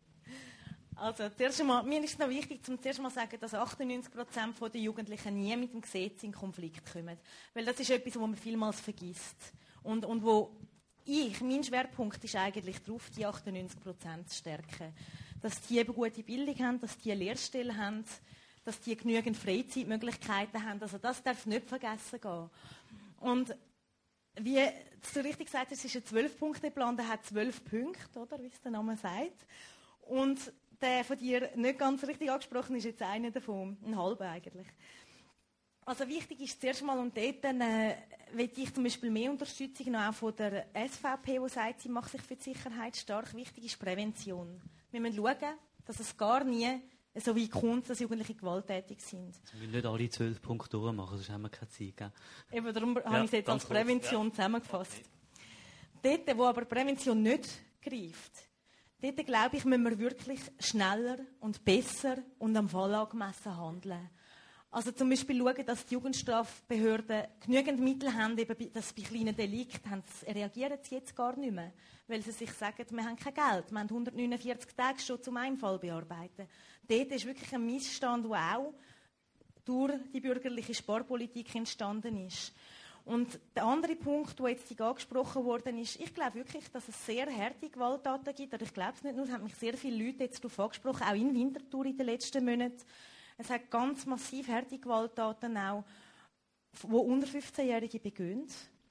Also, zuerst einmal, mir ist es noch wichtig, zum zuerst mal sagen, dass achtundneunzig Prozent der Jugendlichen nie mit dem Gesetz in Konflikt kommen. Weil das ist etwas, was man vielmals vergisst. Und, und wo ich, mein Schwerpunkt ist eigentlich darauf, die achtundneunzig Prozent zu stärken. Dass die eben gute Bildung haben, dass die eine Lehrstelle haben, dass die genügend Freizeitmöglichkeiten haben. Also das darf nicht vergessen gehen. Und wie du richtig gesagt hast, es ist ein zwölf-Punkte-Plan, der hat zwölf Punkte, oder, wie es der Name sagt. Und der von dir nicht ganz richtig angesprochen ist jetzt einer davon, ein halber eigentlich. Also wichtig ist zuerst mal, und dort äh, will ich zum Beispiel mehr Unterstützung noch auch von der S V P, die sagt, sie macht sich für die Sicherheit stark. Wichtig ist Prävention. Wir müssen schauen, dass es gar nie so weit kommt, dass Jugendliche gewalttätig sind. Wir müssen nicht alle zwölf Punkte durchmachen, sonst haben wir keine Zeit. Gell? Eben, darum ja, habe ich es jetzt als Prävention kurz, ja. zusammengefasst. Okay. Dort, wo aber Prävention nicht greift, dort, glaube ich, müssen wir wirklich schneller und besser und am Fall angemessen handeln. Also zum Beispiel schauen, dass die Jugendstrafbehörden genügend Mittel haben, eben, dass bei kleinen Delikten reagieren sie jetzt gar nicht mehr, weil sie sich sagen, wir haben kein Geld, wir haben hundertneunundvierzig Tage schon zum einen Fall bearbeiten. Dort ist wirklich ein Missstand, der auch durch die bürgerliche Sparpolitik entstanden ist. Und der andere Punkt, der jetzt angesprochen worden ist, ich glaube wirklich, dass es sehr harte Gewalttaten gibt. Oder ich glaube es nicht nur, es haben mich sehr viele Leute jetzt darauf angesprochen, auch in Winterthur in den letzten Monaten. Es hat ganz massiv harte Gewalttaten auch, die unter fünfzehnjährige begehen.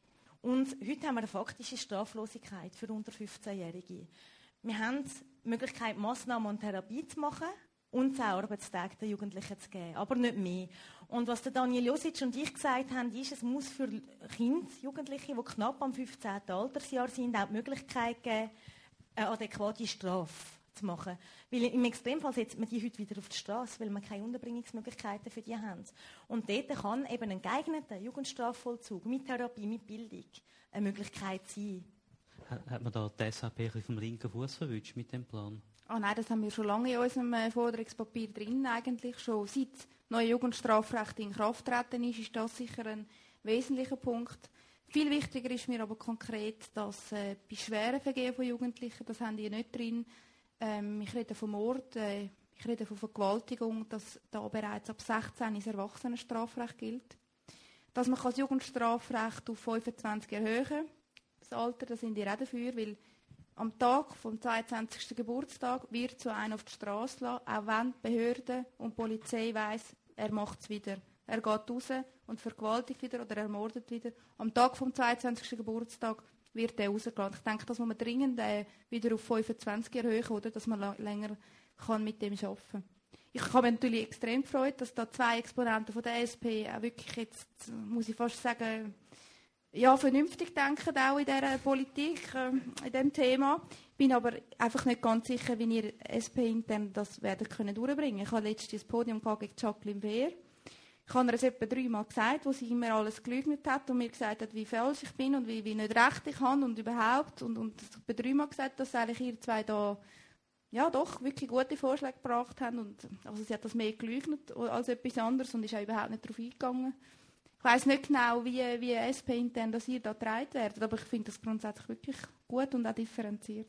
Und heute haben wir eine faktische Straflosigkeit für unter fünfzehnjährige. Wir haben die Möglichkeit, Massnahmen und Therapie zu machen und zehn Arbeitstage den Jugendlichen zu geben, aber nicht mehr. Und was der Daniel Josic und ich gesagt haben, ist, es muss für Kinder, Jugendliche, die knapp am fünfzehnten Altersjahr sind, auch die Möglichkeit geben, eine adäquate Strafe zu machen. Weil im Extremfall setzt man die heute wieder auf die Straße, weil man keine Unterbringungsmöglichkeiten für die haben. Und dort kann eben ein geeigneter Jugendstrafvollzug mit Therapie, mit Bildung eine Möglichkeit sein. Hat man da die S V P vom linken Fuß verwünscht mit dem Plan? Oh nein, das haben wir schon lange in unserem Forderungspapier drin, eigentlich schon. Seit das neue Jugendstrafrecht in Kraft getreten ist, ist das sicher ein wesentlicher Punkt. Viel wichtiger ist mir aber konkret, dass äh, bei schweren Vergehen von Jugendlichen, das haben die nicht drin, ähm, ich rede vom Mord, äh, ich rede von Vergewaltigung, dass da bereits ab sechzehn das Erwachsenenstrafrecht gilt. Dass man das Jugendstrafrecht auf fünfundzwanzig erhöhen kann, das Alter, da sind die auch dafür, weil am Tag vom zweiundzwanzigsten Geburtstag wird so einer auf die Straße lassen, auch wenn die Behörden und die Polizei weiss, er macht es wieder. Er geht raus und vergewaltigt wieder oder ermordet wieder. Am Tag vom zweiundzwanzigsten Geburtstag wird er rausgelassen. Ich denke, dass man dringend äh, wieder auf fünfundzwanzig erhöhen, oder, dass man la- länger kann mit dem arbeiten kann. Ich habe mich natürlich extrem gefreut, dass da zwei Exponenten von der S P auch wirklich jetzt, muss ich fast sagen, ja, vernünftig denken auch in dieser Politik, äh, in diesem Thema. Ich bin aber einfach nicht ganz sicher, wie ihr S P intern das werden können durchbringen. Ich habe letztens das Podium gegen Jacqueline Beer. Ich habe ihr es etwa dreimal gesagt, wo sie immer alles gelügnet hat und mir gesagt hat, wie falsch ich bin und wie, wie nicht recht ich habe und überhaupt. Und, und ich habe dreimal gesagt, dass eigentlich ihr zwei da ja doch wirklich gute Vorschläge gebracht haben. Und, also sie hat das mehr gelügnet als etwas anderes und ist auch überhaupt nicht darauf eingegangen. Ich weiss nicht genau, wie, wie S P intern das ihr da getragen werdet, aber ich finde das grundsätzlich wirklich gut und auch differenziert.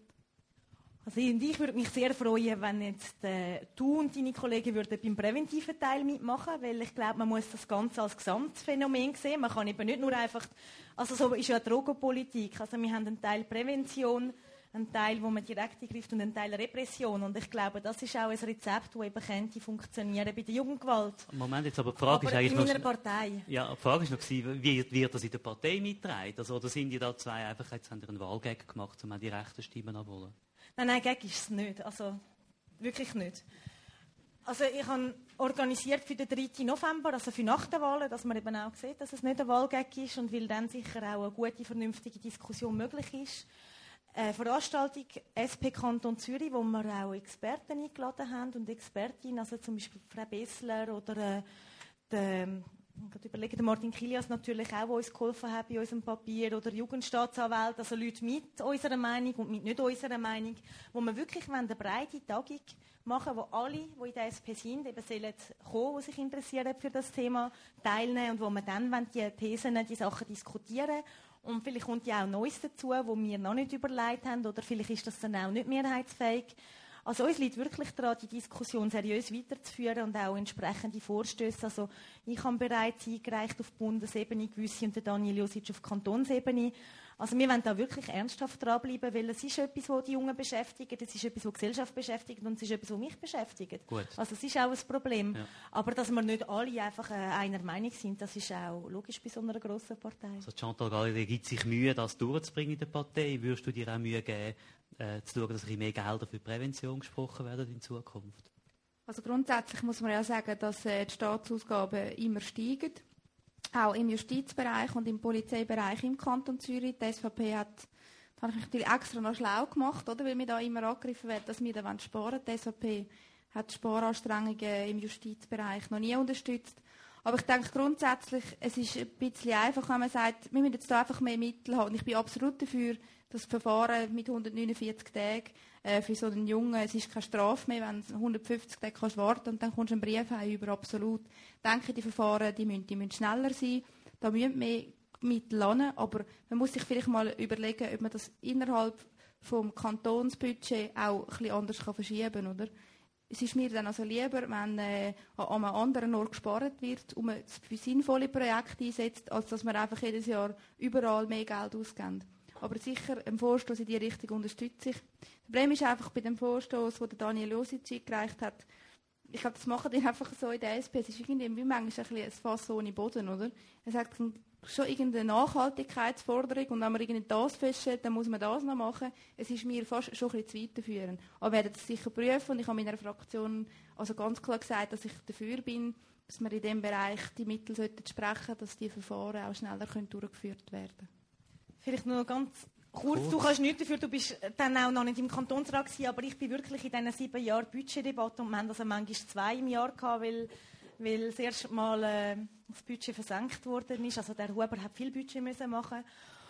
Also ich würde mich sehr freuen, wenn jetzt äh, du und deine Kollegen würden beim präventiven Teil mitmachen, weil ich glaube, man muss das Ganze als Gesamtphänomen sehen. Man kann eben nicht nur einfach, also so ist ja Drogenpolitik. Also wir haben einen Teil Prävention, einen Teil, wo man direkt eingreift und einen Teil Repression. Und ich glaube, das ist auch ein Rezept, das eben könnte funktionieren bei der Jugendgewalt. Moment, jetzt aber die Frage aber ist eigentlich in meiner noch, Partei. Ja, die Frage ist noch, wie wird das in der Partei mitgetragen? Also, oder sind die da zwei einfach, jetzt haben die einen Wahlgag gemacht, um die rechten Stimmen abzuholen? Nein, nein, Gag ist es nicht. Also, wirklich nicht. Also, ich habe organisiert für den dritten November, also für nach der Wahlen, dass man eben auch sieht, dass es nicht ein Wahlgag ist und weil dann sicher auch eine gute, vernünftige Diskussion möglich ist. Eine Veranstaltung S P Kanton Zürich, wo wir auch Experten eingeladen haben und Expertinnen, also zum Beispiel Frau Bessler oder äh, der, ich überlege, der Martin Kilias natürlich auch, der uns geholfen hat bei unserem Papier, oder Jugendstaatsanwälte, also Leute mit unserer Meinung und mit nicht unserer Meinung, wo wir wirklich eine breite Tagung machen, wo alle, die in der S P sind, eben sollen kommen, die sich interessieren für das Thema, teilnehmen und wo wir dann wenn die Thesen, die Sachen diskutieren. Und vielleicht kommt ja auch Neues dazu, wo wir noch nicht überlegt haben, oder vielleicht ist das dann auch nicht mehrheitsfähig. Also uns liegt wirklich daran, die Diskussion seriös weiterzuführen und auch entsprechende Vorstöße. Also ich habe bereits eingereicht auf Bundesebene gewisse und der Daniel Josic auf Kantonsebene. Also wir wollen da wirklich ernsthaft dranbleiben, weil es ist etwas, was die Jungen beschäftigt, es ist etwas, was die Gesellschaft beschäftigt und es ist etwas, was mich beschäftigt. Gut. Also es ist auch ein Problem. Ja. Aber dass wir nicht alle einfach äh, einer Meinung sind, das ist auch logisch bei so einer grossen Partei. Also Chantal Gallier gibt sich Mühe, das durchzubringen in der Partei. Würdest du dir auch Mühe geben, äh, zu schauen, dass ein bisschen mehr Gelder für Prävention gesprochen werden in Zukunft? Also grundsätzlich muss man ja sagen, dass äh, die Staatsausgaben immer steigen. Auch im Justizbereich und im Polizeibereich im Kanton Zürich. Die S V P hat, das habe ich natürlich extra noch schlau gemacht, oder? Weil wir da immer angegriffen werden, dass wir da sparen wollen. Die S V P hat die Sparanstrengungen im Justizbereich noch nie unterstützt. Aber ich denke grundsätzlich, es ist ein bisschen einfach, wenn man sagt, wir müssen jetzt da einfach mehr Mittel haben. Und ich bin absolut dafür, das Verfahren mit hundertneunundvierzig Tagen äh, für so einen Jungen, es ist keine Strafe mehr, wenn du hundertfünfzig Tage kannst warten und dann kommst du einen Brief heim über, absolut. Ich denke, die Verfahren die müssen, die müssen schneller sein, da müssen mehr Mittel ran, aber man muss sich vielleicht mal überlegen, ob man das innerhalb vom Kantonsbudget auch ein bisschen anders kann verschieben kann, oder? Es ist mir dann also lieber, wenn äh, an einem anderen Ort gespart wird und man es für sinnvolle Projekte einsetzt, als dass man einfach jedes Jahr überall mehr Geld ausgibt. Aber sicher, ein Vorstoß in diese Richtung unterstütze ich. Das Problem ist einfach bei dem Vorstoß, den Daniel Josic eingereicht hat, ich glaube, das machen die einfach so in der S P. Es ist irgendwie manchmal ein, bisschen ein Fass ohne Boden, oder? Er sagt schon irgendeine Nachhaltigkeitsforderung und wenn man irgendwie das feststellt, dann muss man das noch machen. Es ist mir fast schon ein bisschen zu weiterführend. Aber wir werden das sicher prüfen und ich habe meiner Fraktion also ganz klar gesagt, dass ich dafür bin, dass wir in diesem Bereich die Mittel sollten sprechen, dass die Verfahren auch schneller durchgeführt werden können. Vielleicht noch ganz kurz, kurz. Du kannst nichts dafür, du bist dann auch noch nicht im Kantonsrat gewesen, aber ich bin wirklich in diesen sieben Jahren Budgetdebatte und wir haben also manchmal zwei im Jahr gehabt, weil, weil das erste Mal äh, das Budget versenkt worden ist. Also der Huber hat viel Budget müssen machen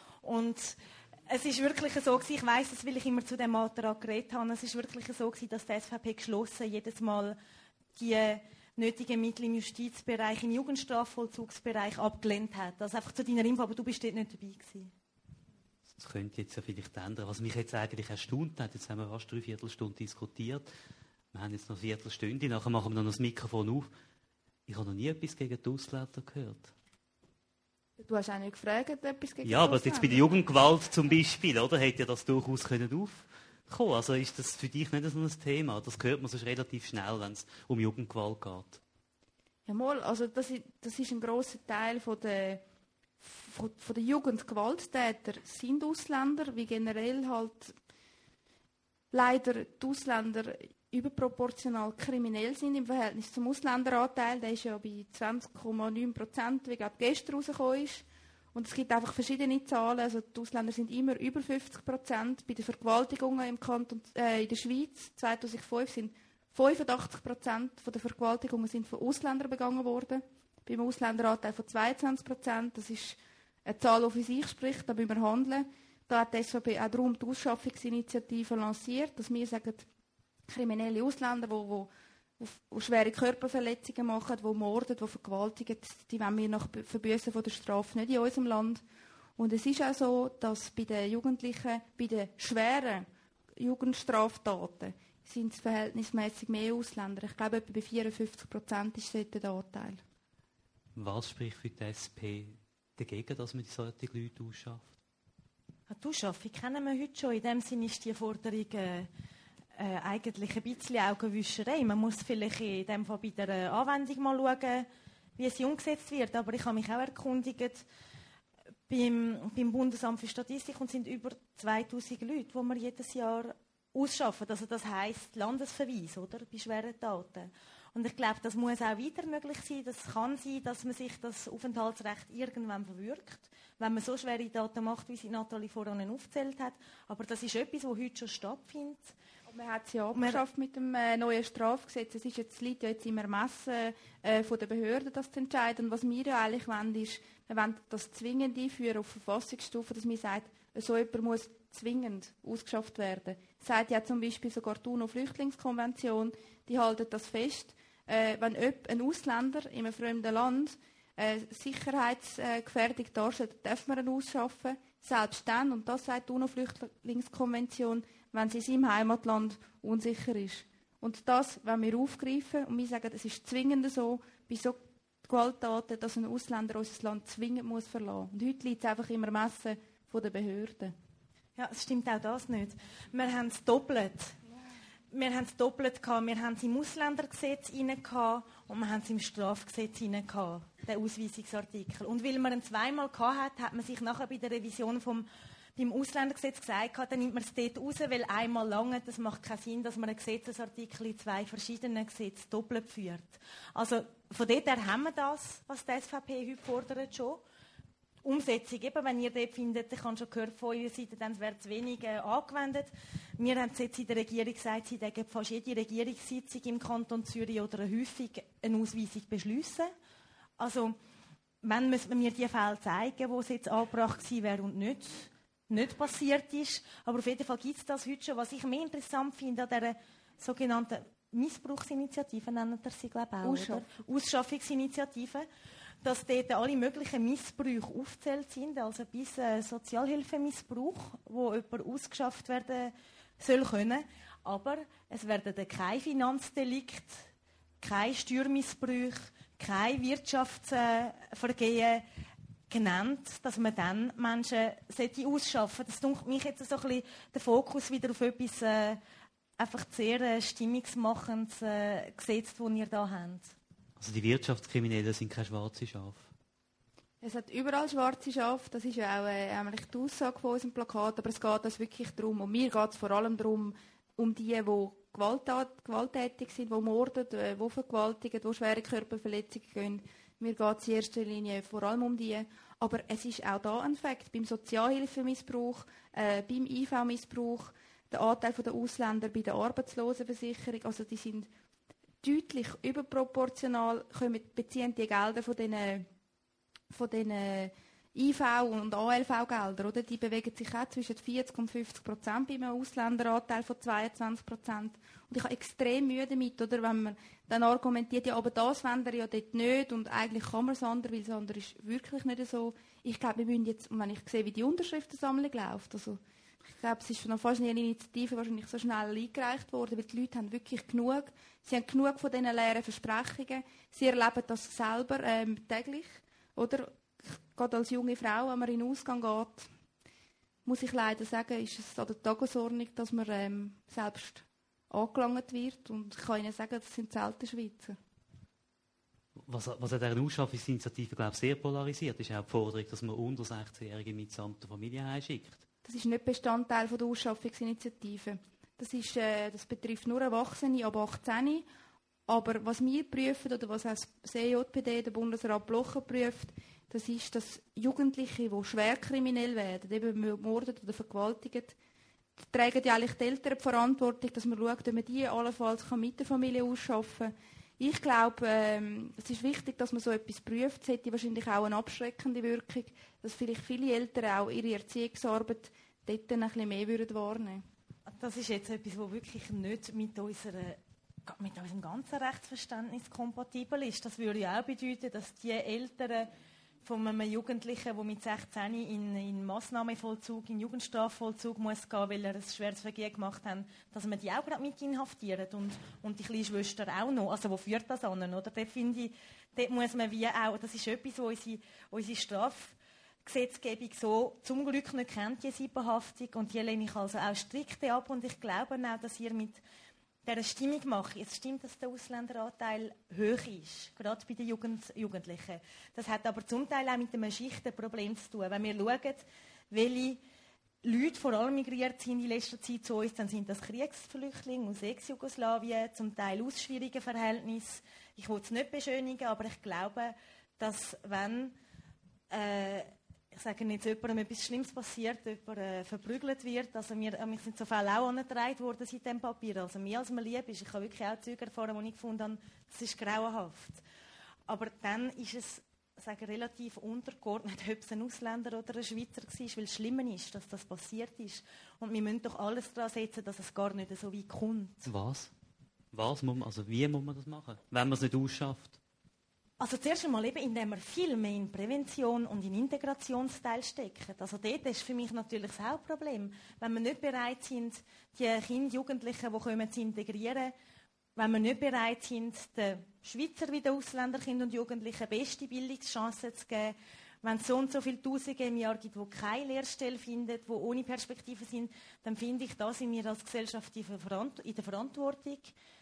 und es ist wirklich so gewesen, ich weiss das, weil ich immer zu dem Antrag geredet habe, es ist wirklich so gewesen, dass die S V P geschlossen jedes Mal die nötigen Mittel im Justizbereich, im Jugendstrafvollzugsbereich abgelehnt hat. Also einfach zu deiner Info, aber du bist dort nicht dabei gewesen. Das könnte jetzt ja vielleicht ändern. Was mich jetzt eigentlich erstaunt hat, jetzt haben wir fast drei Viertelstunde diskutiert. Wir haben jetzt noch eine Viertelstunde, nachher machen wir noch das Mikrofon auf. Ich habe noch nie etwas gegen die Ausländer gehört. Du hast auch nicht gefragt, etwas gegen Ja, aber jetzt bei der Jugendgewalt zum Beispiel, oder? Hätte ja das durchaus können aufkommen. Also ist das für dich nicht so ein Thema? Das hört man sonst relativ schnell, wenn es um Jugendgewalt geht. Ja, mal, also das ist, das ist ein grosser Teil von der Von, von den Jugendgewalttäter sind Ausländer, wie generell halt leider die Ausländer überproportional kriminell sind im Verhältnis zum Ausländeranteil. Der ist ja bei zwanzig Komma neun Prozent, wie gerade gestern rausgekommen ist. Und es gibt einfach verschiedene Zahlen. Also die Ausländer sind immer über fünfzig Prozent. Bei den Vergewaltigungen im Kanton, äh, in der Schweiz zweitausendfünf sind fünfundachtzig Prozent der Vergewaltigungen sind von Ausländern begangen worden. Beim Ausländeranteil von zweiundzwanzig Prozent. Das ist eine Zahl, die für sich spricht, da müssen wir handeln. Da hat die S V P auch darum die Ausschaffungsinitiative lanciert, dass wir sagen, kriminelle Ausländer, die, die, die schwere Körperverletzungen machen, die morden, die vergewaltigen, die wollen wir nach Verbüssen von der Strafe nicht in unserem Land. Und es ist auch so, dass bei den Jugendlichen, bei den schweren Jugendstraftaten, sind es verhältnismäßig mehr Ausländer. Ich glaube, etwa bei vierundfünfzig Prozent ist dort der Anteil. Was spricht für die S P dagegen, dass man solche Leute ausschafft? Die Ausschaffung kennen wir heute schon. In dem Sinne ist die Forderung äh, äh, eigentlich ein bisschen Augenwischerei. Man muss vielleicht in dem Fall bei der Anwendung mal schauen, wie sie umgesetzt wird. Aber ich habe mich auch erkundigt beim, beim Bundesamt für Statistik und es sind über zweitausend Leute, die wir jedes Jahr ausschaffen. Also das heisst Landesverweis, oder? Bei schweren Taten. Und ich glaube, das muss auch weiter möglich sein. Das kann sein, dass man sich das Aufenthaltsrecht irgendwann verwirkt, wenn man so schwere Taten macht, wie sie Nathalie vorhin aufgezählt hat. Aber das ist etwas, was heute schon stattfindet. Man hat es ja abgeschafft mit dem äh, neuen Strafgesetz. Es ist jetzt, liegt ja jetzt im Ermessen äh, von der Behörden, das zu entscheiden. Und was wir ja eigentlich wollen, ist, wir wollen das zwingend einführen auf Verfassungsstufe, dass man sagt, so jemand muss zwingend ausgeschafft werden. Das sagt ja zum Beispiel sogar die UNO-Flüchtlingskonvention, die halten das fest. Äh, wenn ein Ausländer in einem fremden Land äh, Sicherheitsgefährdung darstellt, darf man ihn ausschaffen. Selbst dann, und das sagt die UNO-Flüchtlingskonvention, wenn sie in seinem Heimatland unsicher ist. Und das wollen wir aufgreifen und wir sagen, es ist zwingend so, bei so Gewalttaten, dass ein Ausländer unser Land zwingend muss verlassen. Und heute liegt es einfach im Ermessen der Behörden. Ja, es stimmt auch das nicht. Wir haben es doppelt. Wir haben es doppelt gehabt. Wir haben es im Ausländergesetz rein gehabt und wir haben es im Strafgesetz rein gehabt, den Ausweisungsartikel. Und weil man ihn zweimal gehabt hat, hat man sich nachher bei der Revision vom beim Ausländergesetz gesagt, dann nimmt man es dort raus, weil einmal lange, das macht keinen Sinn, dass man einen Gesetzesartikel in zwei verschiedenen Gesetzen doppelt führt. Also von dort her haben wir das, was die S V P heute fordert, schon. Umsetzung, eben, wenn ihr dort findet, ich habe schon gehört von eurer Seite, dann wird es wenig äh, angewendet. Wir haben es jetzt in der Regierung gesagt, sie dürfen fast jede Regierungssitzung im Kanton Zürich oder häufig eine Ausweisung beschliessen. Also, wenn müssen wir die Fälle zeigen, wo es jetzt angebracht gewesen wäre und nicht, nicht passiert ist. Aber auf jeden Fall gibt es das heute schon. Was ich mehr interessant finde an dieser sogenannten Missbrauchsinitiative, nennen wir sie, glaube ich, auch, Ausschaffung. oder? Ausschaffungsinitiative, dass dort alle möglichen Missbrüche aufgezählt sind, also bis äh, Sozialhilfemissbrauch, wo jemand ausgeschafft werden soll können. Aber es werden kein Finanzdelikt, kein Steuermissbrauch, kein Wirtschaftsvergehen genannt, dass man dann Menschen ausschaffen sollte. Das dunkelt mich jetzt so ein bisschen den Fokus wieder auf etwas äh, einfach sehr äh, stimmungsmachendes äh, gesetzt, das ihr da habt. Also die Wirtschaftskriminellen sind keine schwarze Schafe? Es hat überall schwarze Schafe, das ist ja auch äh, eigentlich die Aussage von unserem Plakat, aber es geht uns wirklich darum, und mir geht es vor allem darum, um die, die gewalttat, gewalttätig sind, die morden, äh, die vergewaltigen, die schwere Körperverletzungen gehen. Mir geht es in erster Linie vor allem um die. Aber es ist auch da ein Fakt, beim Sozialhilfemissbrauch, äh, beim I V-Missbrauch, der Anteil der Ausländer bei der Arbeitslosenversicherung, also die sind deutlich überproportional, kommen, beziehen die Gelder von diesen, von diesen I V- und A L V-Geldern, oder? Die bewegen sich auch zwischen vierzig und fünfzig Prozent bei einem Ausländeranteil von zweiundzwanzig Prozent. Und ich habe extrem Mühe damit, oder? Wenn man dann argumentiert, ja, aber das wollen wir ja dort nicht und eigentlich kann man es anders, weil das andere ist wirklich nicht so. Ich glaube, wir müssen jetzt, und wenn ich sehe, wie die Unterschriftensammlung läuft, also ich glaube, es ist noch fast nie eine Initiative wahrscheinlich so schnell eingereicht worden, weil die Leute haben wirklich genug. Sie haben genug von diesen leeren Versprechungen. Sie erleben das selber ähm, täglich, oder? Gerade als junge Frau, wenn man in den Ausgang geht, muss ich leider sagen, ist es an der Tagesordnung, dass man ähm, selbst angelangt wird. Und ich kann Ihnen sagen, das sind selten Schweizer. Was, was an dieser Ausschaffungsinitiative, glaube ich, sehr polarisiert, ist auch die Forderung, dass man unter sechzehnjährige mit gesamter Familie heimschickt. Das ist nicht Bestandteil der Ausschaffungsinitiative. Das, ist, äh, das betrifft nur Erwachsene ab achtzehn. Aber was wir prüfen, oder was auch das C J P D, der Bundesrat Blocher, prüft, das ist, dass Jugendliche, die schwer kriminell werden, eben mordet oder vergewaltigt, tragen ja eigentlich die Eltern die Verantwortung, dass man schaut, ob man die allenfalls mit der Familie ausschaffen kann. Ich glaube, ähm, es ist wichtig, dass man so etwas prüft. Es hätte wahrscheinlich auch eine abschreckende Wirkung, dass vielleicht viele Eltern auch ihre Erziehungsarbeit dort ein bisschen mehr wahrnehmen würden. Das ist jetzt etwas, was wirklich nicht mit unserer mit unserem ganzen Rechtsverständnis kompatibel ist. Das würde ja auch bedeuten, dass die Eltern von einem Jugendlichen, der mit sechzehn in, in Massnahmenvollzug, in Jugendstrafvollzug muss gehen, weil er ein schweres Vergehen gemacht hat, dass man die auch gerade mit inhaftiert und, und die kleine Schwester auch noch. Also wo führt das an? Oder? Dort finde ich, dort muss man wie auch, das ist etwas, wo unsere, unsere Strafgesetzgebung so zum Glück nicht kennt, die Siebenhaftung. Und die lehne ich also auch strikt ab. Und ich glaube auch, dass ihr mit dieser Stimmung mache. Es stimmt, dass der Ausländeranteil hoch ist, gerade bei den Jugend Jugendlichen. Das hat aber zum Teil auch mit einem Schichtenproblem zu tun. Wenn wir schauen, welche Leute vor allem migriert sind in letzter Zeit zu uns, dann sind das Kriegsflüchtlinge aus Ex-Jugoslawien, zum Teil aus schwierigen Verhältnissen. Ich will es nicht beschönigen, aber ich glaube, dass wenn äh, ich sage nicht, jemandem etwas Schlimmes passiert, jemand äh, verprügelt wird. Also wir, äh, wir sind so Fälle auch angetragen worden seit diesem Papier. Also mehr als man lieb ist. Ich habe wirklich auch Züge erfahren, die ich gefunden habe, das ist grauenhaft. Aber dann ist es sage, relativ untergeordnet, ob es ein Ausländer oder ein Schweizer war, weil es schlimmer ist, dass das passiert ist. Und wir müssen doch alles daran setzen, dass es gar nicht so weit kommt. Was? Was muss man, also wie muss man das machen, wenn man es nicht ausschafft? Also zuerst einmal eben, indem wir viel mehr in Prävention und in Integrationsteil stecken. Also dort ist für mich natürlich das Hauptproblem. Wenn wir nicht bereit sind, die Kinder, Jugendlichen, die kommen, zu integrieren, wenn wir nicht bereit sind, den Schweizer wie den Ausländerkindern und Jugendlichen beste Bildungschancen zu geben, wenn es so und so viele Tausende im Jahr gibt, die keine Lehrstelle finden, die ohne Perspektive sind, dann finde ich, da sind wir als Gesellschaft in der Verantwortung.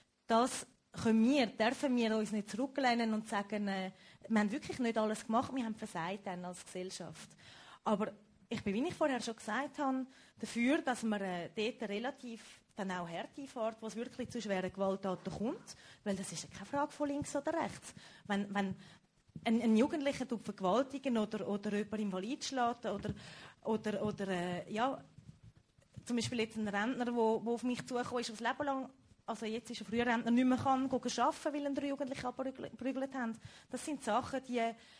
Das können wir, dürfen wir uns nicht zurücklehnen und sagen, äh, wir haben wirklich nicht alles gemacht, wir haben versagt dann als Gesellschaft. Aber ich bin, wie ich vorher schon gesagt habe, dafür, dass man äh, dort relativ dann auch Härte fährt, wo es wirklich zu schweren Gewalttaten kommt, weil das ist ja keine Frage von links oder rechts. Wenn, wenn ein, ein Jugendlicher vergewaltigen oder, oder jemanden invalid schlägt oder, oder, oder äh, ja, zum Beispiel jetzt ein Rentner, der auf mich zugekommen ist, das Leben lang, also jetzt ist ein früher Rentner, nicht mehr kann, gehen arbeiten, weil ihn drei Jugendliche abgeprügelt haben. Das sind Sachen, die,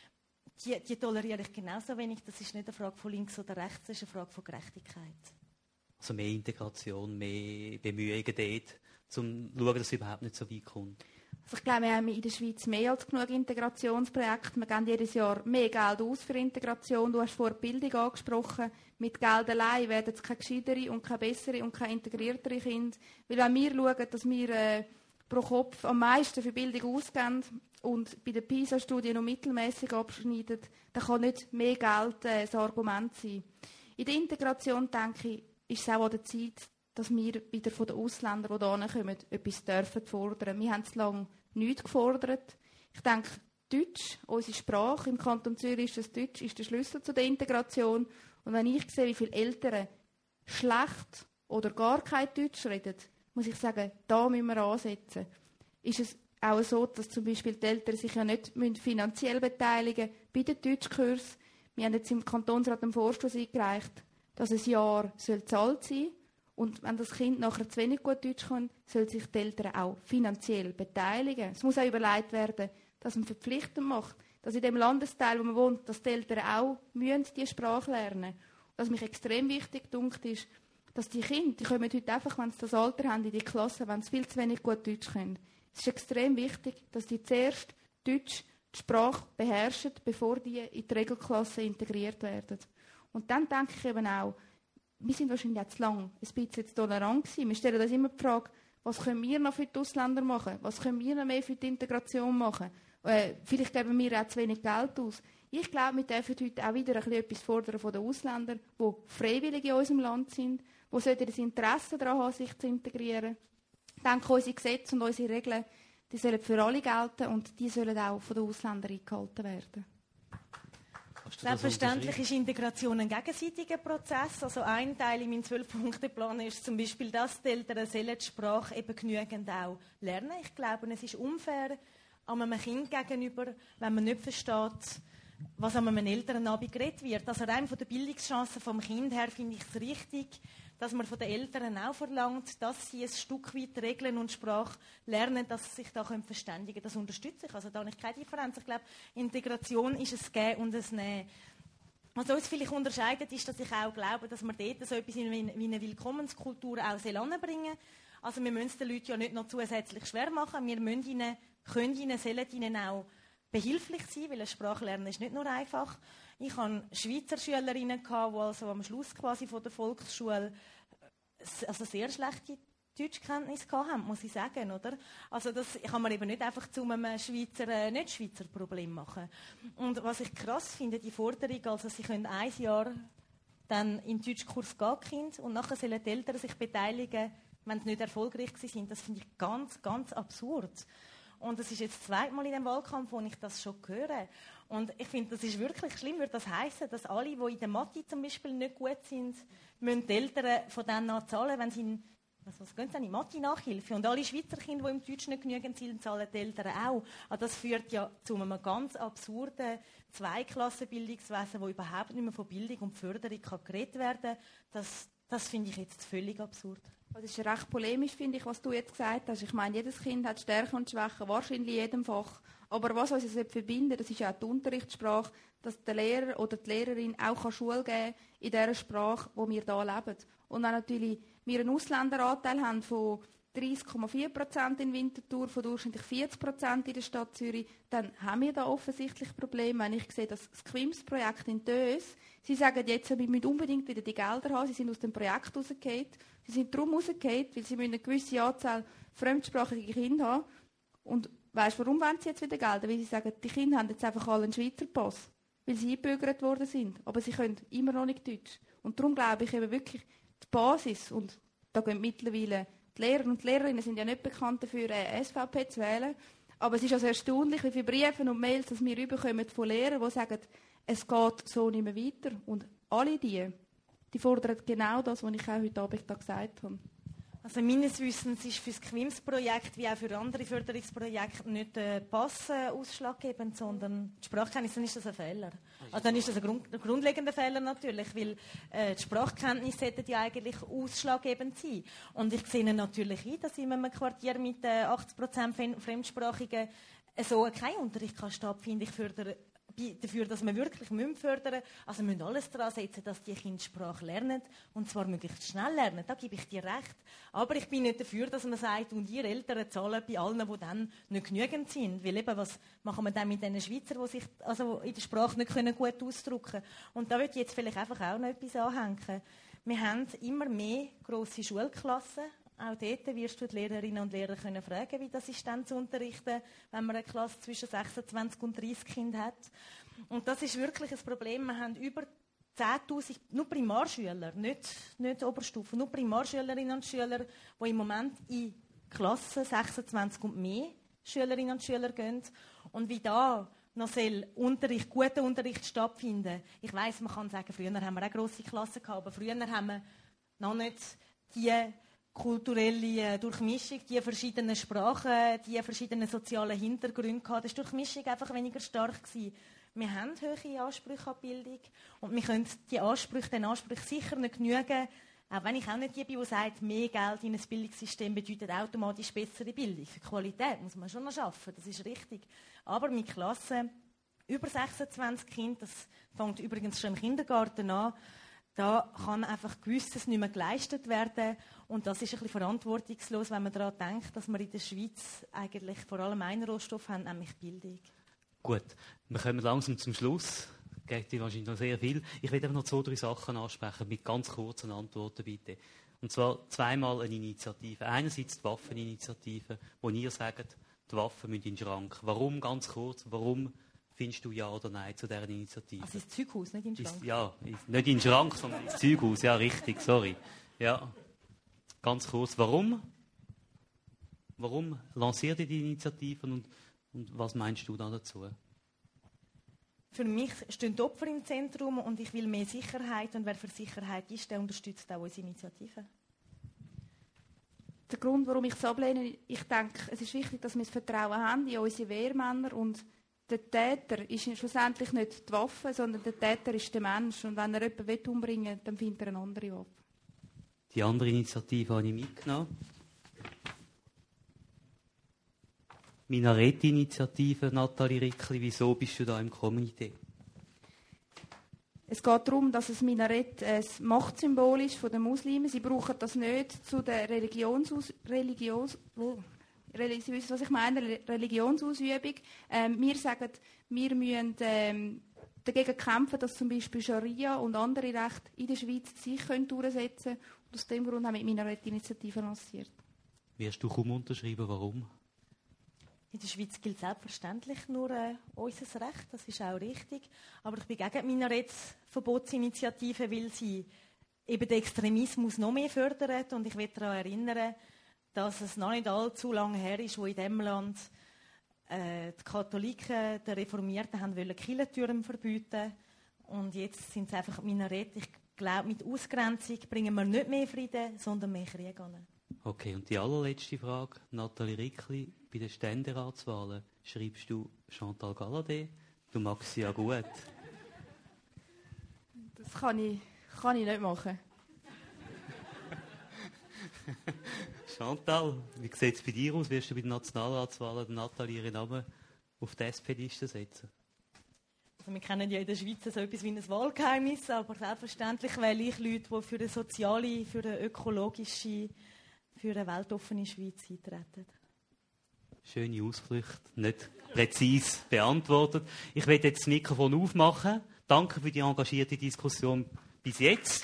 die, die toleriere ich genauso wenig. Das ist nicht eine Frage von links oder rechts, das ist eine Frage von Gerechtigkeit. Also mehr Integration, mehr Bemühungen dort, um zu schauen, dass es überhaupt nicht so weit kommt. Also ich glaube, wir haben in der Schweiz mehr als genug Integrationsprojekte. Wir geben jedes Jahr mehr Geld aus für Integration. Du hast vorhin Bildung angesprochen. Mit Geld allein werden es keine gescheitere und keine bessere und keine integriertere Kinder. Weil wenn wir schauen, dass wir äh, pro Kopf am meisten für Bildung ausgeben und bei den PISA-Studien noch mittelmäßig abschneiden, dann kann nicht mehr Geld äh, das Argument sein. In der Integration, denke ich, ist es auch an der Zeit, dass wir wieder von den Ausländern, die hierher kommen, etwas dürfen fordern. Wir haben es lange nichts gefordert. Ich denke, Deutsch, unsere Sprache, im Kanton Zürich ist das Deutsch ist der Schlüssel zu der Integration. Und wenn ich sehe, wie viele Eltern schlecht oder gar kein Deutsch reden, muss ich sagen, da müssen wir ansetzen. Ist es auch so, dass zum Beispiel die Eltern sich ja nicht finanziell beteiligen müssen bei den Deutschkursen. Wir haben jetzt im Kantonsrat einen Vorstoß eingereicht, dass ein Jahr bezahlt sein soll. Und wenn das Kind nachher zu wenig gut Deutsch kann, sollen sich die Eltern auch finanziell beteiligen. Es muss auch überlegt werden, dass man verpflichtend macht, dass in dem Landesteil, wo man wohnt, dass die Eltern auch müssen die Sprache lernen müssen. Was mich extrem wichtig dunkt ist, dass die Kinder, die kommen heute einfach, wenn sie das Alter haben, in die Klasse, wenn sie viel zu wenig gut Deutsch können. Es ist extrem wichtig, dass die zuerst Deutsch, die Sprache beherrschen, bevor die in die Regelklasse integriert werden. Und dann denke ich eben auch, wir sind wahrscheinlich jetzt lang ein bisschen tolerant gewesen. Wir stellen uns immer die Frage, was können wir noch für die Ausländer machen? Was können wir noch mehr für die Integration machen? Äh, vielleicht geben wir auch zu wenig Geld aus. Ich glaube, wir dürfen heute auch wieder ein bisschen etwas fordern von den Ausländern, die freiwillig in unserem Land sind, die das Interesse daran haben, sich zu integrieren. Ich denke, unsere Gesetze und unsere Regeln, die sollen für alle gelten und die sollen auch von den Ausländern eingehalten werden. Selbstverständlich ist Integration ein gegenseitiger Prozess. Also ein Teil in meinem zwölf-Punkte-Plan ist zum Beispiel, dass die Eltern die Sprache eben genügend auch lernen. Ich glaube, es ist unfair einem Kind gegenüber, wenn man nicht versteht, was an einem Elternabend geredet wird. Also rein von der Bildungschancen vom Kind her finde ich es richtig, dass man von den Eltern auch verlangt, dass sie ein Stück weit Regeln und Sprache lernen, dass sie sich da verständigen können. Das unterstütze ich. Also da habe ich keine Differenz. Ich glaube, Integration ist ein Geben und ein Nehmen. Was uns vielleicht unterscheidet, ist, dass ich auch glaube, dass man dort so etwas wie eine Willkommenskultur auch anbringen soll. Also wir müssen es den Leuten ja nicht noch zusätzlich schwer machen. Wir müssen ihnen, können ihnen, sollen ihnen auch behilflich sein, weil ein Sprachlernen ist nicht nur einfach. Ich hatte Schweizer Schülerinnen, die also am Schluss quasi von der Volksschule also sehr schlechte Deutschkenntnisse hatten, muss ich sagen. Oder? Also das kann man eben nicht einfach zu einem Schweizer, äh, Nicht-Schweizer Problem machen. Und was ich krass finde, die Forderung, also sie können ein Jahr dann in den Deutschkurs gehen, Kind, und nachher sollen die Eltern sich beteiligen, wenn sie nicht erfolgreich sind. Das finde ich ganz, ganz absurd. Und das ist jetzt das zweite Mal in dem Wahlkampf, wo ich das schon höre. Und ich finde, das ist wirklich schlimm. Würde das heissen, dass alle, die in der Mathe zum Beispiel nicht gut sind, müssen die Eltern von denen an zahlen, wenn sie in, was, was gehen sie denn, in Mathe-Nachhilfe? Und alle Schweizer Kinder, die im Deutsch nicht genügend sind, zahlen die Eltern auch. Also das führt ja zu einem ganz absurden Zweiklassenbildungswesen, wo überhaupt nicht mehr von Bildung und Förderung kann geredet werden kann. Das, das finde ich jetzt völlig absurd. Das ist recht polemisch, finde ich, was du jetzt gesagt hast. Ich meine, jedes Kind hat Stärken und Schwächen, wahrscheinlich in jedem Fach. Aber was uns jetzt verbindet, das ist ja auch die Unterrichtssprache, dass der Lehrer oder die Lehrerin auch Schule geben kann in dieser Sprache, wo wir hier leben. Und wenn natürlich wir einen Ausländeranteil haben von dreißig Komma vier Prozent in Winterthur, von durchschnittlich vierzig Prozent in der Stadt Zürich, dann haben wir da offensichtlich Probleme. Wenn ich sehe, dass das Q I M S-Projekt in Dös, sie sagen jetzt, wir müssen unbedingt wieder die Gelder haben, sie sind aus dem Projekt rausgefallen. Sie sind darum rausgefallen, weil sie eine gewisse Anzahl fremdsprachige Kinder haben. Und weißt du, warum wollen sie jetzt wieder Gelder? Weil sie sagen, die Kinder haben jetzt einfach alle einen Schweizer Pass, weil sie eingebürgert worden sind. Aber sie können immer noch nicht Deutsch. Und darum glaube ich eben wirklich, die Basis, und da gehen mittlerweile die Lehrer und die Lehrerinnen sind ja nicht bekannt dafür, äh, S V P zu wählen. Aber es ist also erstaunlich, wie viele Briefe und Mails dass wir überkommen von Lehrern, die sagen, es geht so nicht mehr weiter. Und alle die, die fordern genau das, was ich auch heute Abend da gesagt habe. Also meines Wissens ist für das Q I M S-Projekt wie auch für andere Förderungsprojekte nicht der Pass äh, ausschlaggebend, sondern die Sprachkenntnisse, dann ist das ein Fehler. Also dann ist das ein, Grund, ein grundlegender Fehler natürlich, weil äh, die Sprachkenntnisse sollten ja eigentlich ausschlaggebend sein. Und ich sehe natürlich ein, dass in einem Quartier mit äh, achtzig Prozent Fremdsprachigen äh, so kein Unterricht kann stattfinden. Ich fördere dafür, dass wir wirklich fördern müssen. Also wir müssen alles daran setzen, dass die Kinder Sprache lernen. Und zwar möglichst schnell lernen. Da gebe ich dir recht. Aber ich bin nicht dafür, dass man sagt, und ihr Eltern zahlen bei allen, die dann nicht genügend sind. Weil eben, was machen wir dann mit den Schweizern, die sich also in der Sprache nicht können gut ausdrücken können? Und da würde ich jetzt vielleicht einfach auch noch etwas anhängen. Wir haben immer mehr grosse Schulklassen. Auch dort wirst du die Lehrerinnen und Lehrer können fragen, wie das ist dann zu unterrichten, wenn man eine Klasse zwischen sechsundzwanzig und dreißig Kindern hat. Und das ist wirklich ein Problem. Wir haben über zehntausend, nur Primarschüler, nicht, nicht Oberstufe, nur Primarschülerinnen und Schüler, die im Moment in Klassen sechsundzwanzig und mehr Schülerinnen und Schüler gehen. Und wie da noch soll Unterricht, guter Unterricht stattfinden. Ich weiss, man kann sagen, früher haben wir auch grosse Klassen gehabt, aber früher haben wir noch nicht die kulturelle Durchmischung, die verschiedenen Sprachen, die verschiedenen sozialen Hintergründe gehabt. Das war die Durchmischung einfach weniger stark gewesen. Wir haben hohe Ansprüche an Bildung und wir können die Ansprüche, den Ansprüchen sicher nicht genügen, auch wenn ich auch nicht die bin, die sagt, mehr Geld in ein Bildungssystem bedeutet automatisch bessere Bildung. Für Qualität muss man schon noch arbeiten, das ist richtig. Aber mit Klassen über sechsundzwanzig Kinder, das fängt übrigens schon im Kindergarten an, da kann einfach Gewisses nicht mehr geleistet werden. Und das ist ein bisschen verantwortungslos, wenn man daran denkt, dass wir in der Schweiz eigentlich vor allem einen Rohstoff haben, nämlich Bildung. Gut, wir kommen langsam zum Schluss. Geht dir wahrscheinlich noch sehr viel. Ich will einfach noch zwei, drei Sachen ansprechen, mit ganz kurzen Antworten bitte. Und zwar zweimal eine Initiative. Einerseits die Waffeninitiative, wo ihr sagt, die Waffen müssen in den Schrank. Warum, ganz kurz, warum findest du ja oder nein zu dieser Initiative? Also ins Zeughaus, nicht in den Schrank? Ist, ja, nicht in den Schrank, sondern ins Zeughaus. Ja, richtig, sorry. Ja, ganz kurz, warum? Warum lanciert ihr die Initiativen und, und was meinst du da dazu? für mich stehen die Opfer im Zentrum und ich will mehr Sicherheit. Und wer für Sicherheit ist, der unterstützt auch unsere Initiative. Der Grund, warum ich es ablehne, ich denke, es ist wichtig, dass wir das Vertrauen haben in unsere Wehrmänner. Und der Täter ist schlussendlich nicht die Waffe, sondern der Täter ist der Mensch. Und wenn er jemanden umbringen will, dann findet er eine andere Waffe. Die andere Initiative habe ich mitgenommen. Minarett-Initiative, Nathalie Rickli, wieso bist du da im Komitee? Es geht darum, dass das Minarett ein Machtsymbol ist von den Muslimen. Sie brauchen das nicht zu der Religionsaus Religions oh, Sie wissen, was ich meine, Religionsausübung. Ähm, wir sagen, wir müssen ähm, dagegen kämpfen, dass zum Beispiel Scharia und andere Rechte in der Schweiz sich können durchsetzen können. Und aus dem Grund haben wir die Minarett-Initiative lanciert. Wirst du kaum unterschreiben, warum? In der Schweiz gilt selbstverständlich nur äh, unser Recht, das ist auch richtig. Aber ich bin gegen die Minarettsverbotsinitiative, weil sie eben den Extremismus noch mehr fördert. Und ich will daran erinnern, dass es noch nicht allzu lange her ist, wo in diesem Land äh, die Katholiken, die Reformierten, haben wollen Kirchtürme verbieten. Und jetzt sind es einfach Minarette. Ich glaube, mit Ausgrenzung bringen wir nicht mehr Frieden, sondern mehr Krieg an. Okay, und die allerletzte Frage, Nathalie Rickli, bei den Ständeratswahlen schreibst du Chantal Galladay. Du magst sie ja gut. Das kann ich, kann ich nicht machen. Chantal, wie sieht es bei dir aus? Wirst du bei den Nationalratswahlen Nathalie ihren Namen auf die S P-Liste setzen? Also wir kennen ja in der Schweiz so etwas wie ein Wahlgeheimnis, aber selbstverständlich wähle ich Leute, die für eine soziale, für eine ökologische, für eine weltoffene Schweiz eintreten. Schöne Ausflüchte, nicht präzise beantwortet. Ich werde jetzt das Mikrofon aufmachen. Danke für die engagierte Diskussion bis jetzt.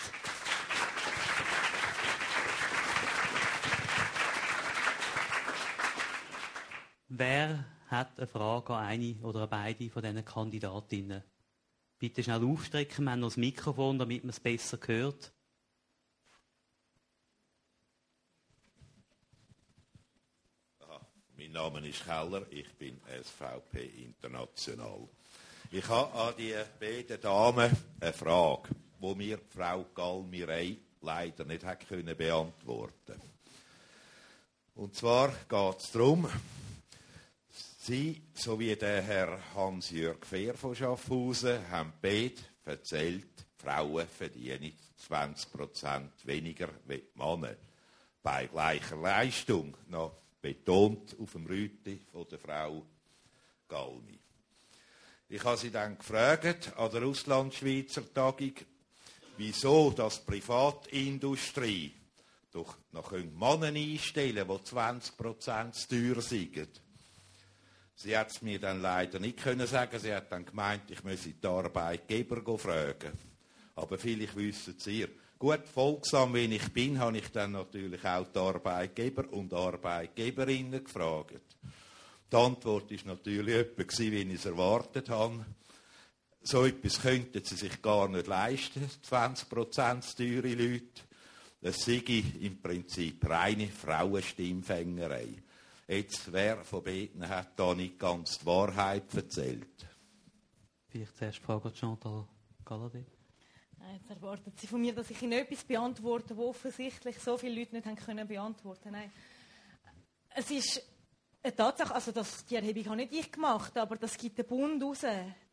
Wer hat eine Frage an eine oder an beide von diesen Kandidatinnen? Bitte schnell aufstrecken, wir haben noch das Mikrofon, damit man es besser hört. Mein Name ist Keller, ich bin S V P International. Ich habe an die beiden Damen eine Frage, die mir Frau Galmirey leider nicht hat können beantworten. Und zwar geht es darum, Sie sowie der Herr Hans-Jürg Fehr von Schaffhausen haben beide erzählt, Frauen verdienen zwanzig Prozent weniger wie Männer. Bei gleicher Leistung, noch betont auf dem Rüte von der Frau Galmi. Ich habe sie dann gefragt an der Auslandschweizer Tagung, wieso das Privatindustrie doch noch Männer einstellen können, die zwanzig Prozent zu teuer sind. Sie hat es mir dann leider nicht können sagen. Sie hat dann gemeint, ich müsse die Arbeitgeber fragen. Aber vielleicht wissen Sie ihr. Gut, folgsam wie ich bin, habe ich dann natürlich auch die Arbeitgeber und Arbeitgeberinnen gefragt. Die Antwort war natürlich etwa, wie ich es erwartet habe. So etwas könnten sie sich gar nicht leisten, zwanzig Prozent teure Leute. Es sei im Prinzip reine Frauenstimmfängerei. Jetzt, wer von beiden hat da nicht ganz die Wahrheit erzählt? Vielleicht zuerst die Frage an Chantal Galladay. Jetzt erwarten Sie von mir, dass ich Ihnen etwas beantworte, wo offensichtlich so viele Leute nicht haben können beantworten. Nein. Es ist eine Tatsache, also das, die Erhebung habe nicht ich gemacht, aber das gibt der Bund raus,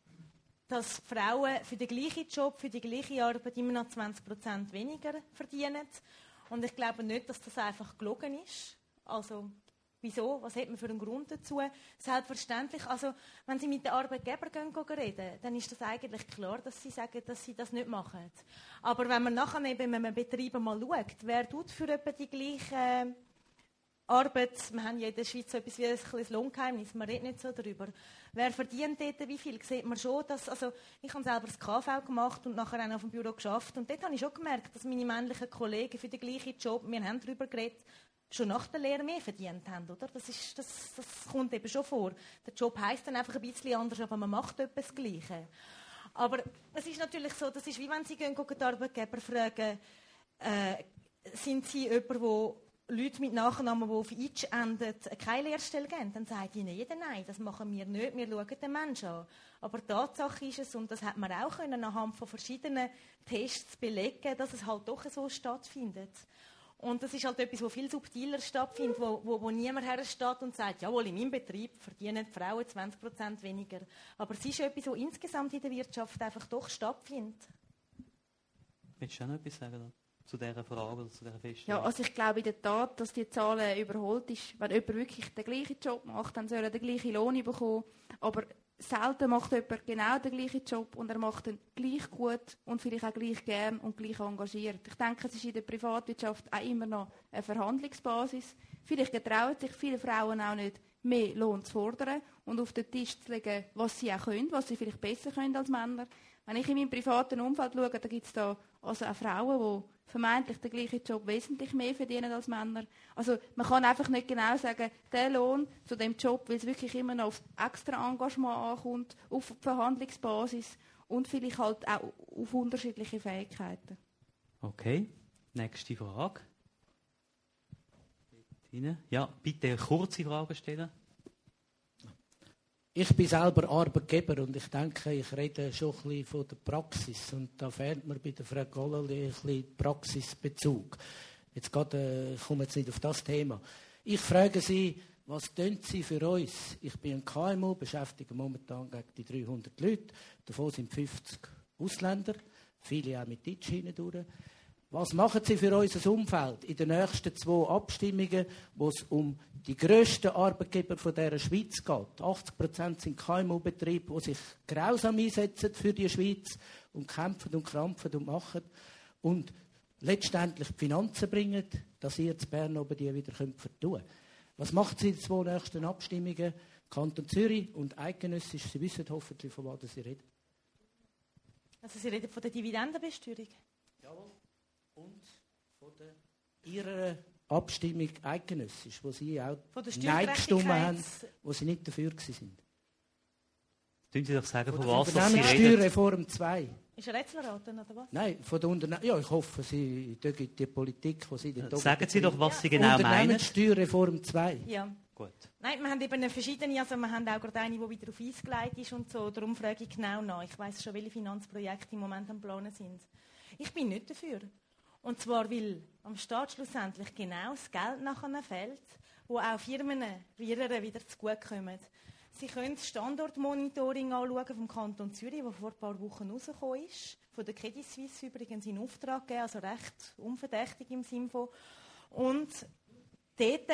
dass Frauen für den gleichen Job, für die gleiche Arbeit immer noch zwanzig Prozent weniger verdienen. Und ich glaube nicht, dass das einfach gelogen ist. Also wieso? Was hat man für einen Grund dazu? Selbstverständlich, also wenn Sie mit den Arbeitgebern gehen, gehen reden, dann ist das eigentlich klar, dass Sie sagen, dass Sie das nicht machen. Aber wenn man nachher eben mit einem Betrieb mal schaut, wer tut für etwa die gleiche Arbeit, wir haben ja in der Schweiz so etwas wie ein kleines Lohngeheimnis, man redet nicht so darüber. Wer verdient dort wie viel? Sieht man schon, dass, also ich habe selber das K V gemacht und nachher auch auf dem Büro geschafft und dort habe ich schon gemerkt, dass meine männlichen Kollegen für den gleichen Job, wir haben darüber geredet, schon nach der Lehre mehr verdient haben, oder? Das, ist, das, das kommt eben schon vor. Der Job heisst dann einfach ein bisschen anders, aber man macht etwas das Gleiche. Aber es ist natürlich so, das ist wie wenn Sie gehen, gehen die Arbeitgeber fragen, äh, sind Sie jemand, der Leute mit Nachnamen, die auf «itch» enden, keine Lehrstelle geben, dann sagt ihnen jeder «Nein, das machen wir nicht, wir schauen den Menschen an». Aber die Tatsache ist es, und das hat man auch können, anhand von verschiedenen Tests belegen, dass es halt doch so stattfindet. Und das ist halt etwas, das viel subtiler stattfindet, wo, wo, wo niemand hersteht und sagt, jawohl, in meinem Betrieb verdienen die Frauen zwanzig Prozent weniger. Aber es ist etwas, das insgesamt in der Wirtschaft einfach doch stattfindet. Willst du auch noch etwas sagen zu dieser Frage oder zu dieser Feststellung? Ja, also ich glaube in der Tat, dass die Zahlen überholt ist. Wenn jemand wirklich den gleichen Job macht, dann soll er den gleichen Lohn bekommen. Aber selten macht jemand genau den gleichen Job und er macht ihn gleich gut und vielleicht auch gleich gern und gleich engagiert. Ich denke, es ist in der Privatwirtschaft auch immer noch eine Verhandlungsbasis. Vielleicht getrauen sich viele Frauen auch nicht, mehr Lohn zu fordern und auf den Tisch zu legen, was sie auch können, was sie vielleicht besser können als Männer. Wenn ich in meinem privaten Umfeld schaue, da gibt es da also auch Frauen, die vermeintlich den gleichen Job wesentlich mehr verdienen als Männer. Also man kann einfach nicht genau sagen, der Lohn zu dem Job, weil es wirklich immer noch auf extra Engagement ankommt, auf die Verhandlungsbasis und vielleicht halt auch auf unterschiedliche Fähigkeiten. Okay, nächste Frage. Ja, bitte kurze Fragen stellen. Ich bin selber Arbeitgeber und ich denke, ich rede schon ein bisschen von der Praxis. Und da fehlt mir bei der Frau Gollali ein bisschen Praxisbezug. Jetzt gerade, äh, ich komme jetzt nicht auf das Thema. Ich frage Sie, was tun Sie für uns? Ich bin ein K M U, beschäftige momentan gegen die dreihundert Leute. Davon sind fünfzig Ausländer, viele auch mit Deutsch hindurch. Was machen Sie für unser Umfeld in den nächsten zwei Abstimmungen, wo es um die grössten Arbeitgeber von dieser Schweiz geht? achtzig Prozent sind K M U-Betriebe, die sich grausam einsetzen für die Schweiz und kämpfen und krampfen und machen und letztendlich die Finanzen bringen, dass ihr in Bern oben die wieder vertun könnt. Was macht Sie in den zwei nächsten Abstimmungen? Kanton Zürich und eidgenössisch, Sie wissen hoffentlich, von was Sie reden. Also Sie reden von der Dividendenbesteuerung? Jawohl. Und von der, Ihrer Abstimmung eidgenössisch, wo Sie auch Nein gestimmt haben, wo Sie nicht dafür waren. Können Sie doch sagen, von, von was Sie reden? Unternehmenssteuerreform zwei. Ist er Rätselraten oder was? Nein, von der Unterne- ja, ich hoffe, Sie die Politik, die Sie dort Sagen Sie doch, was ja. Sie genau meinen. Unternehmenssteuerreform zwei. Ja. Gut. Nein, wir haben eben verschiedene, also wir haben auch gerade eine, die wieder auf Eis gelegt ist und so. Darum frage ich genau nach. Ich weiss schon, welche Finanzprojekte im Moment am Planen sind. Ich bin nicht dafür. Und zwar, weil am Staat schlussendlich genau das Geld nachher fällt, wo auch Firmen wieder zugutekommen. Sie können das Standortmonitoring anschauen vom Kanton Zürich, das vor ein paar Wochen rausgekommen ist. Von der Credit Suisse übrigens in Auftrag gegeben, also recht unverdächtig im Sinne von. Und dort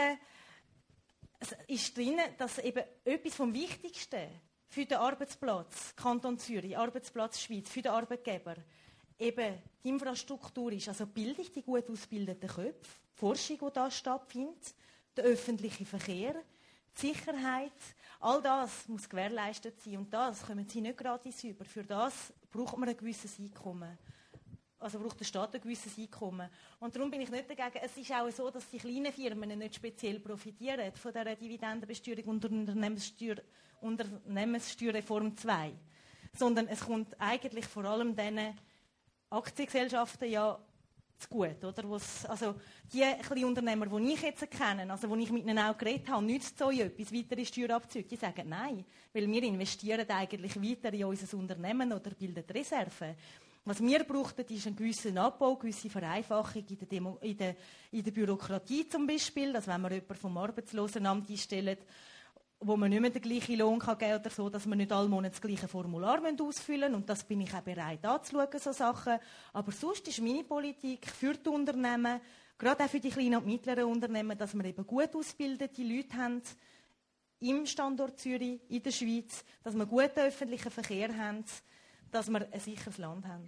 ist drin, dass eben etwas vom Wichtigsten für den Arbeitsplatz Kanton Zürich, Arbeitsplatz Schweiz, für den Arbeitgeber, eben die Infrastruktur ist, also die Bildung, die gut ausgebildeten Köpfe, die Forschung, die da stattfindet, der öffentliche Verkehr, die Sicherheit, all das muss gewährleistet sein. Und das kommen Sie nicht gratis über. Für das braucht man ein gewisses Einkommen. Also braucht der Staat ein gewisses Einkommen. Und darum bin ich nicht dagegen. Es ist auch so, dass die kleinen Firmen nicht speziell profitieren von dieser Dividendenbesteuerung und Unternehmenssteuer, Unternehmenssteuerreform zwei. Sondern es kommt eigentlich vor allem diesen Aktiengesellschaften ja zu gut, oder? Wo's, also die kleinen Unternehmer, die ich jetzt kenne, also wo ich mit ihnen auch geredet habe, nützt so etwas, weitere Steuerabzüge, die sagen nein, weil wir investieren eigentlich weiter in unser Unternehmen oder bilden Reserven. Was wir brauchen, ist einen gewissen Abbau, eine gewisse Vereinfachung in der, Demo, in der, in der Bürokratie zum Beispiel, dass wenn man jemanden vom Arbeitslosenamt einstellt, wo man nicht mehr den gleichen Lohn geben kann oder so, dass man nicht alle Monate das gleiche Formular ausfüllen müssen. Und das bin ich auch bereit anzuschauen, so Sachen. Aber sonst ist meine Politik für die Unternehmen, gerade auch für die kleinen und mittleren Unternehmen, dass wir eben gut ausgebildete Leute haben im Standort Zürich, in der Schweiz, dass wir guten öffentlichen Verkehr haben, dass wir ein sicheres Land haben.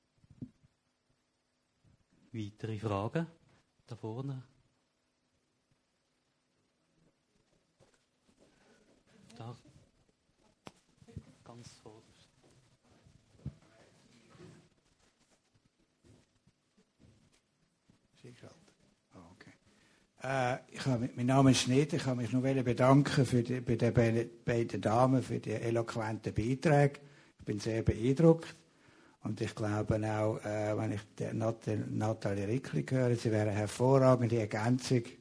Weitere Fragen? Da vorne. Da. Ganz vorderst. Oh, okay. äh, ich habe, mein Name ist Schneider. Ich kann mich nur bedanken für die, bei den beiden Damen für die eloquenten Beiträge. Ich bin sehr beeindruckt. Und ich glaube auch, äh, wenn ich Nat- Nathalie Rickli höre, sie wäre eine hervorragende Ergänzung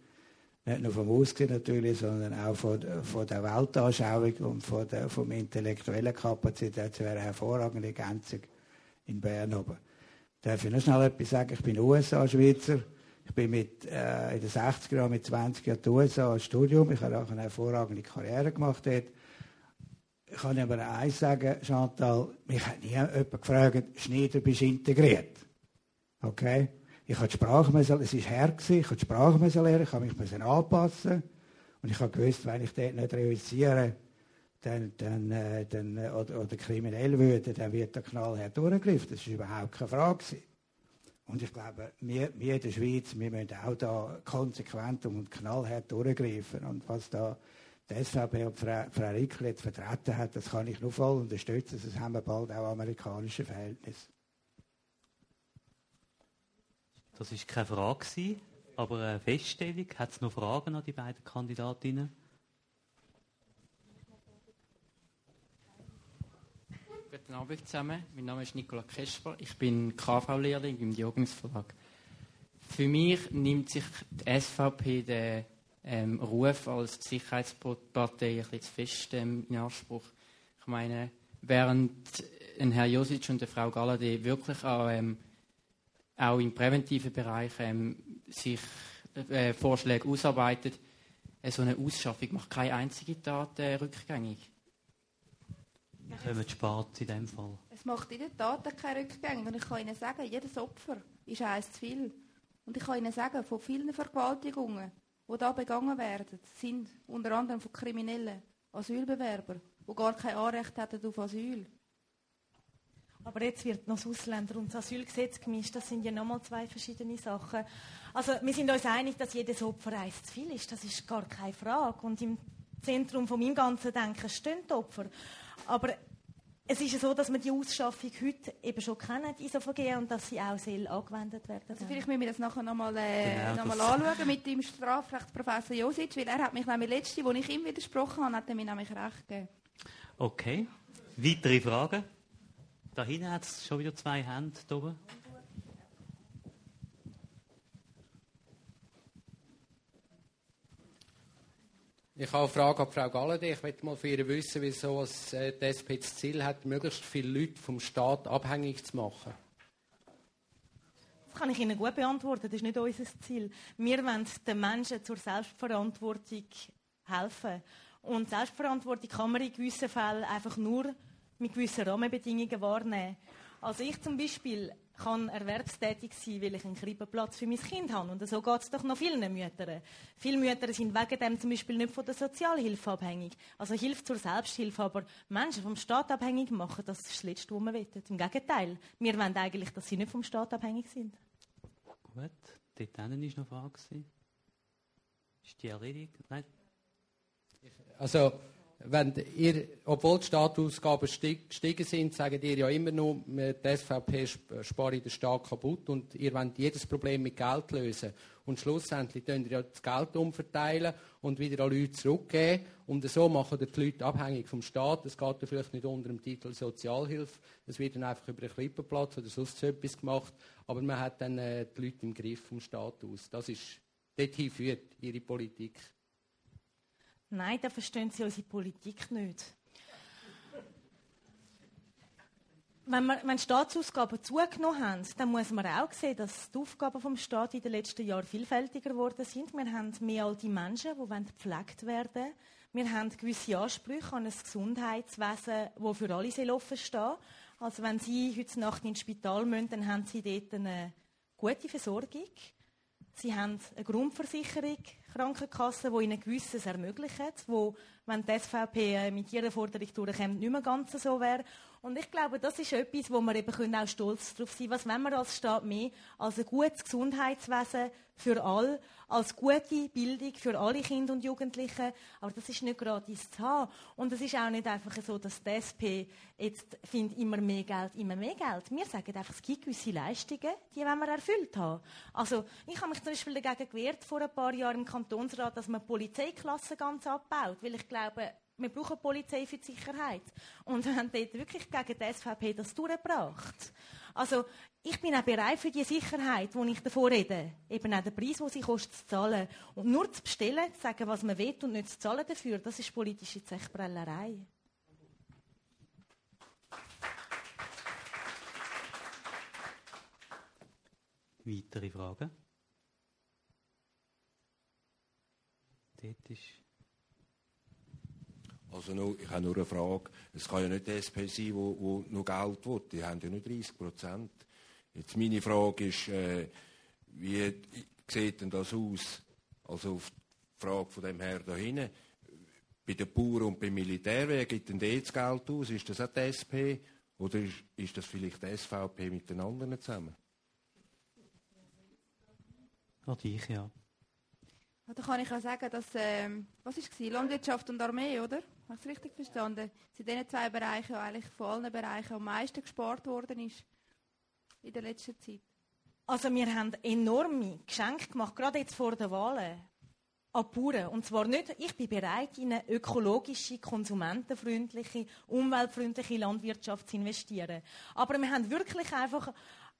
Nicht nur vom Aussehen natürlich, sondern auch von, von der Weltanschauung und von der vom intellektuellen Kapazität. Das wäre eine hervorragende Ergänzung in Bern oben. Darf ich noch schnell etwas sagen? Ich bin U S A-Schweizer. Ich bin mit, äh, in den sechziger Jahren mit zwanzig Jahren in den U S A als Studium. Ich habe auch eine hervorragende Karriere gemacht dort. Ich kann aber eins sagen, Chantal, mich hat nie jemand gefragt, Schneider, bist du integriert? Okay? Ich habe die Sprache müssen, es war her, ich habe die Sprache müssen lernen, ich habe mich müssen anpassen. Und ich habe gewusst, wenn ich dort nicht realisiere, dann, dann, äh, dann, äh, oder, oder kriminell würde, dann wird der knallhart durchgegriffen. Das war überhaupt keine Frage. Und ich glaube, wir, wir in der Schweiz, wir müssen auch da konsequent und knallhart durchgreifen. Und was da die S V P und Frau, Frau Rickli vertreten hat, das kann ich nur voll unterstützen. Das haben wir bald auch amerikanische Verhältnisse. Das war keine Frage, aber eine Feststellung. Hat es noch Fragen an die beiden Kandidatinnen? Guten Abend zusammen. Mein Name ist Nicola Kesper. Ich bin K V-Lehrling im Diogenes Verlag. Für mich nimmt sich die S V P den ähm, Ruf als Sicherheitspartei ein bisschen zu fest ähm, in Anspruch. Ich meine, während ein Herr Josic und eine Frau Galladay wirklich auch, ähm, auch im präventiven Bereich ähm, sich äh, Vorschläge ausarbeitet, äh, so eine Ausschaffung macht keine einzige Tat äh, rückgängig. Wir kommen spät in dem Fall. Es macht in der Tat keine Rückgänge. Und ich kann Ihnen sagen, jedes Opfer ist eins zu viel. Und ich kann Ihnen sagen, von vielen Vergewaltigungen, die da begangen werden, sind unter anderem von kriminellen Asylbewerbern, die gar kein Anrecht hätten auf Asyl. Aber jetzt wird noch das Ausländer- und das Asylgesetz gemischt. Das sind ja nochmal zwei verschiedene Sachen. Also wir sind uns einig, dass jedes Opfer eins zu viel ist. Das ist gar keine Frage. Und im Zentrum von meinem ganzen Denken stehen die Opfer. Aber es ist ja so, dass wir die Ausschaffung heute eben schon kennen, die I S O V G, und dass sie auch soll angewendet werden. Also vielleicht müssen wir das nachher nochmal äh, genau, noch mal anschauen mit dem Strafrechtsprofessor Josic, weil er hat mich nämlich letzte, wo ich ihm widersprochen habe, hat er mir nämlich recht gegeben. Okay. Weitere Fragen? Da hinten hat es schon wieder zwei Hände da oben. Ich habe eine Frage an Frau Galladay. Ich möchte mal von ihr wissen, wieso die S P das Ziel hat, möglichst viele Leute vom Staat abhängig zu machen. Das kann ich Ihnen gut beantworten. Das ist nicht unser Ziel. Wir wollen den Menschen zur Selbstverantwortung helfen. Und Selbstverantwortung kann man in gewissen Fällen einfach nur mit gewissen Rahmenbedingungen wahrnehmen. Also ich zum Beispiel kann erwerbstätig sein, weil ich einen Krippenplatz für mein Kind habe. Und so geht es doch noch vielen Müttern. Viele Mütter sind wegen dem zum Beispiel nicht von der Sozialhilfe abhängig. Also Hilfe zur Selbsthilfe, aber Menschen vom Staat abhängig machen, das ist das Letzte, was wir wollen. Im Gegenteil, wir wollen eigentlich, dass sie nicht vom Staat abhängig sind. Gut, dort hinten war noch eine Frage. Ist die erledigt? Nein. Also, wenn ihr, obwohl die Staatsausgaben gestiegen sind, sagt ihr ja immer nur, die S V P spart den Staat kaputt und ihr wollt jedes Problem mit Geld lösen. Und schlussendlich könnt ihr ja das Geld umverteilen und wieder an Leute zurückgeben. Und so machen die Leute abhängig vom Staat. Das geht ja vielleicht nicht unter dem Titel Sozialhilfe. Es wird dann einfach über einen Krippenplatz oder sonst so etwas gemacht. Aber man hat dann äh, die Leute im Griff vom Staat aus. Das ist, dorthin führt ihre Politik. Nein, da verstehen Sie unsere Politik nicht. Wenn, wir, wenn Staatsausgaben zugenommen haben, dann muss man auch sehen, dass die Aufgaben des Staates in den letzten Jahren vielfältiger geworden sind. Wir haben mehr alte Menschen, die gepflegt werden wollen. Wir haben gewisse Ansprüche an ein Gesundheitswesen, das für alle offen stehen soll. Also wenn Sie heute Nacht ins Spital müssen, dann haben Sie dort eine gute Versorgung. Sie haben eine Grundversicherung, Krankenkasse, die ihnen Gewisses ermöglicht, wo, wenn die S V P mit ihrer Forderung durchkommt, nicht mehr ganz so wäre. Und ich glaube, das ist etwas, wo wir eben auch stolz darauf sein können. Was wollen wir als Staat mehr? Als ein gutes Gesundheitswesen für alle, als gute Bildung für alle Kinder und Jugendlichen. Aber das ist nicht gratis zu haben. Und es ist auch nicht einfach so, dass die S P jetzt findet, immer mehr Geld, immer mehr Geld. Wir sagen einfach, es gibt gewisse Leistungen, die wollen wir erfüllt haben. Also, ich habe mich zum Beispiel dagegen gewehrt, vor ein paar Jahren im Kantonsrat, dass man die Polizeiklasse ganz abbaut. Weil ich glaube, wir brauchen die Polizei für die Sicherheit. Und wir haben dort wirklich gegen die S V P das durchgebracht. Also, ich bin auch bereit für die Sicherheit, die ich davon rede. Eben auch den Preis, den sie kostet, zu zahlen. Und nur zu bestellen, zu sagen, was man will und nicht zu zahlen dafür, das ist politische Zechbrellerei. Weitere Fragen? Dort ist... Also nur, ich habe nur eine Frage. Es kann ja nicht die S P sein, die wo, wo noch Geld will. Die haben ja nur dreißig Prozent. Jetzt meine Frage ist, äh, wie sieht denn das aus? Also auf die Frage von dem Herrn da hinten. Bei den Bauern und beim Militär, wer gibt denn dort das Geld aus? Ist das auch die S P oder ist, ist das vielleicht die S V P mit den anderen zusammen? Auch ich, ja. Ja, da kann ich auch sagen, dass, ähm, was war es? Landwirtschaft und Armee, oder? Habe ich es richtig verstanden? Dass in diesen zwei Bereichen eigentlich von allen Bereichen am meisten gespart worden ist in der letzten Zeit. Also wir haben enorme Geschenke gemacht, gerade jetzt vor den Wahlen, an die Bauern. Und zwar nicht, ich bin bereit, in eine ökologische, konsumentenfreundliche, umweltfreundliche Landwirtschaft zu investieren. Aber wir haben wirklich einfach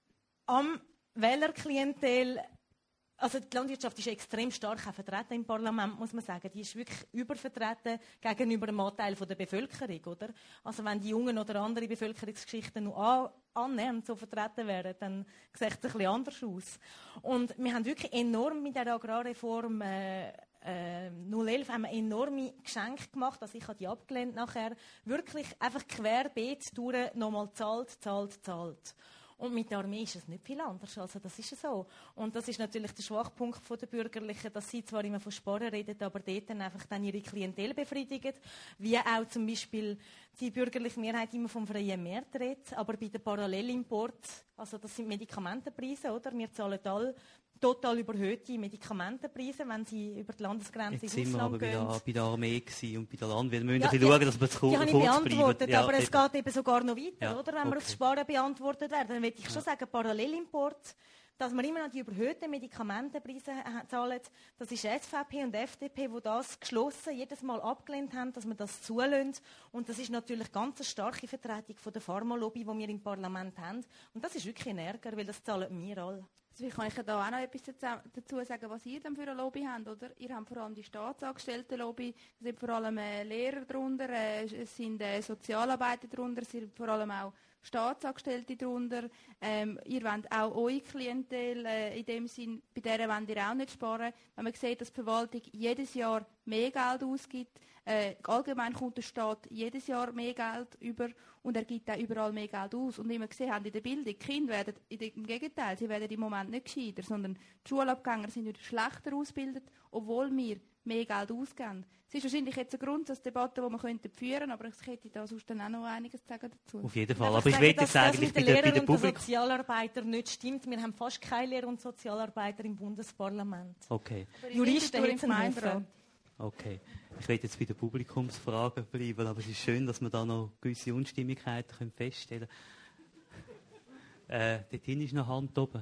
am Wählerklientel. Also die Landwirtschaft ist extrem stark auch vertreten im Parlament, muss man sagen. Die ist wirklich übervertreten gegenüber dem Anteil der Bevölkerung, oder? Also wenn die jungen oder andere Bevölkerungsschichten nur annähernd so vertreten wären, dann sieht es ein bisschen anders aus. Und wir haben wirklich enorm mit der Agrarreform äh, äh, null elf haben wir enorme Geschenke gemacht, also ich habe die abgelehnt nachher. Wirklich einfach querbeet durch nochmal zahlt, zahlt, zahlt. Und mit der Armee ist es nicht viel anders. Also das ist so. Und das ist natürlich der Schwachpunkt der Bürgerlichen, dass sie zwar immer von Sparen reden, aber dort dann einfach dann ihre Klientel befriedigen. Wie auch zum Beispiel die bürgerliche Mehrheit immer vom freien Markt redet, aber bei den Parallelimport, also das sind Medikamentenpreise, oder? Wir zahlen alle total überhöhte Medikamentenpreise, wenn sie über die Landesgrenze Jetzt ins sind wir Ausland aber bei gehen. der, bei der Armee und bei der Landwirtschaft. Wir müssen Ja, ein bisschen ja, schauen, dass wir zu kurz die habe ich beantwortet, ja, aber es eben. geht eben sogar noch weiter, Ja, oder? Wenn okay. wir aufs Sparen beantwortet werden, dann würde ich schon Ja. sagen, Parallelimport, dass wir immer noch die überhöhten Medikamentenpreise äh, zahlen, das ist S V P und F D P, die das geschlossen jedes Mal abgelehnt haben, dass wir das zulassen. Und das ist natürlich ganz eine starke Vertretung von der Pharmalobby, die wir im Parlament haben. Und das ist wirklich ein Ärger, weil das zahlen wir alle. Vielleicht kann ich ja da auch noch etwas dazu sagen, was ihr denn für eine Lobby habt, oder? Ihr habt vor allem die Staatsangestellten-Lobby, es sind vor allem äh, Lehrer drunter, äh, es sind äh, Sozialarbeiter drunter, es sind vor allem auch Staatsangestellte drunter. Ähm, ihr wollt auch eure Klientel, äh, in dem Sinn, bei der wollt ihr auch nicht sparen. Wenn man sieht, dass die Verwaltung jedes Jahr mehr Geld ausgibt, äh, allgemein kommt der Staat jedes Jahr mehr Geld über und er gibt auch überall mehr Geld aus. Und wie wir gesehen haben in der Bildung, die Kinder werden, im Gegenteil, sie werden im Moment nicht gescheiter, sondern die Schulabgänger sind wieder schlechter ausgebildet, obwohl wir mehr Geld ausgeben. Es ist wahrscheinlich jetzt eine Grundsatzdebatte, die wir führen könnten, aber ich hätte da sonst dann auch noch einiges zu sagen dazu. Auf jeden Fall. Ich Aber ich sagen, will dass jetzt eigentlich das bei mit den der, bei Lehrern der und den Publikum... Sozialarbeitern nicht stimmt. Wir haben fast keine Lehrer und Sozialarbeiter im Bundesparlament. Okay. Juristen im haben einen Gemeinderat. Haufen. Okay. Ich will jetzt bei den Publikumsfragen bleiben, aber es ist schön, dass wir da noch gewisse Unstimmigkeiten können feststellen können. Äh, dort hinten ist noch Hand oben.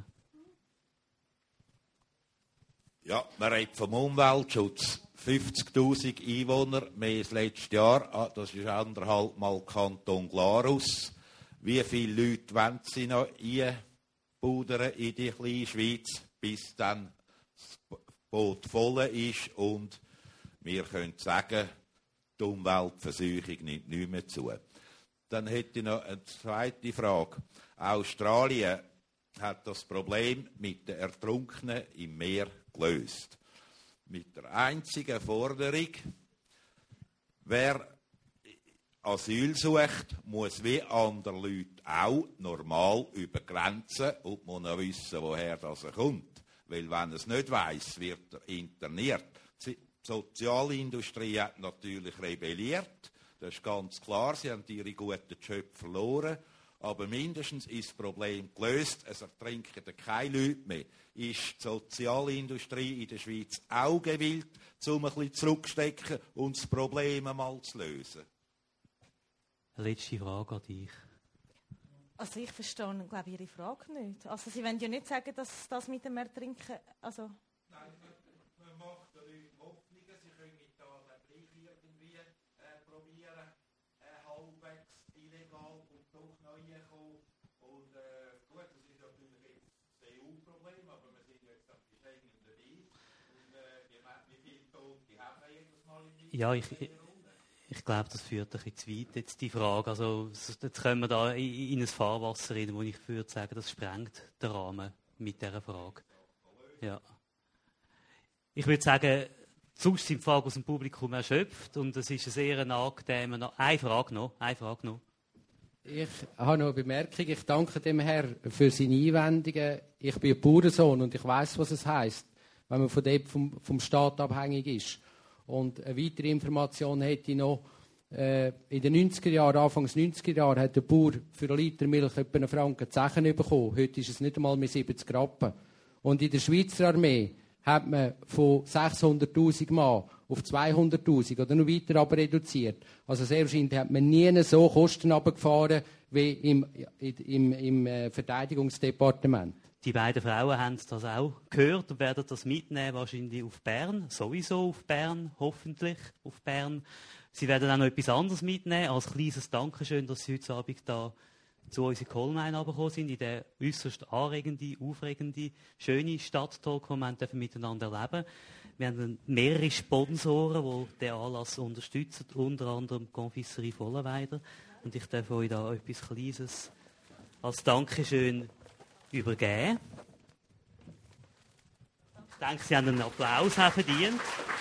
Ja, man redet vom Umweltschutz. fünfzigtausend Einwohner, mehr als letztes Jahr. Das ist anderthalb Mal Kanton Glarus. Wie viele Leute wollen sie noch einbaudern in die kleine Schweiz, bis dann das Boot voll ist und wir können sagen, die Umweltverseuchung nimmt nicht mehr zu. Dann hätte ich noch eine zweite Frage. Australien hat das Problem mit den Ertrunkenen im Meer gelöst. Mit der einzigen Forderung, wer Asyl sucht, muss wie andere Leute auch normal über Grenzen und muss noch wissen, woher das er kommt. Weil wenn er es nicht weiss, wird er interniert. Die Sozialindustrie hat natürlich rebelliert. Das ist ganz klar, sie haben ihre guten Jobs verloren. Aber mindestens ist das Problem gelöst. Es ertrinken keine Leute mehr. Ist die Sozialindustrie in der Schweiz auch gewillt, um ein bisschen zurückzustecken und das Problem einmal zu lösen? Eine letzte Frage an dich. Also ich verstehe, glaube ich, Ihre Frage nicht. Also Sie wollen ja nicht sagen, dass das mit dem Ertrinken... Also Nein, man macht den Leuten Hoffnungen, sie können da gleich irgendwie äh, reinkommen. Und äh, gut, das ist natürlich jetzt das E U-Problem, aber wir sind jetzt am Beschleunigen dabei. Und äh, wie, wie viele Tote haben wir jedes Mal in der Ja, ich, ich, ich glaube, das führt ein bisschen zu weit, jetzt die Frage. Also, jetzt kommen wir da in, in ein Fahrwasser rein, wo ich würde sagen, das sprengt den Rahmen mit dieser Frage. Ja. Ich würde sagen, sonst sind die Fragen aus dem Publikum erschöpft und es ist ein sehr angenehmer... No- eine Frage noch, eine Frage noch. Ich habe noch eine Bemerkung. Ich danke dem Herrn für seine Einwendungen. Ich bin ein Bauernsohn und ich weiß, was es heisst, wenn man von dort vom, vom Staat abhängig ist. Und eine weitere Information hätte ich noch. Äh, in den neunziger Jahren, Anfangs neunziger Jahre, hat der Bauer für einen Liter Milch etwa einen Franken zehn bekommen. Heute ist es nicht einmal mehr siebzig Rappen. Und in der Schweizer Armee hat man von sechshunderttausend Mann auf zweihunderttausend oder noch weiter aber reduziert. Also sehr wahrscheinlich hat man nie so Kosten runtergefahren wie im, im, im äh, Verteidigungsdepartement. Die beiden Frauen haben das auch gehört und werden das mitnehmen, wahrscheinlich auf Bern, sowieso auf Bern, hoffentlich auf Bern. Sie werden auch noch etwas anderes mitnehmen, als kleines Dankeschön, dass Sie heute Abend da zu uns in Kohlmein gekommen sind, in der äußerst anregende, aufregende, schöne Stadttalk, die wir miteinander erleben. Wir haben mehrere Sponsoren, die den Anlass unterstützen, unter anderem die Confiserie Vollenweider. Und ich darf euch da etwas Kleines als Dankeschön übergeben. Ich denke, Sie haben einen Applaus auch verdient.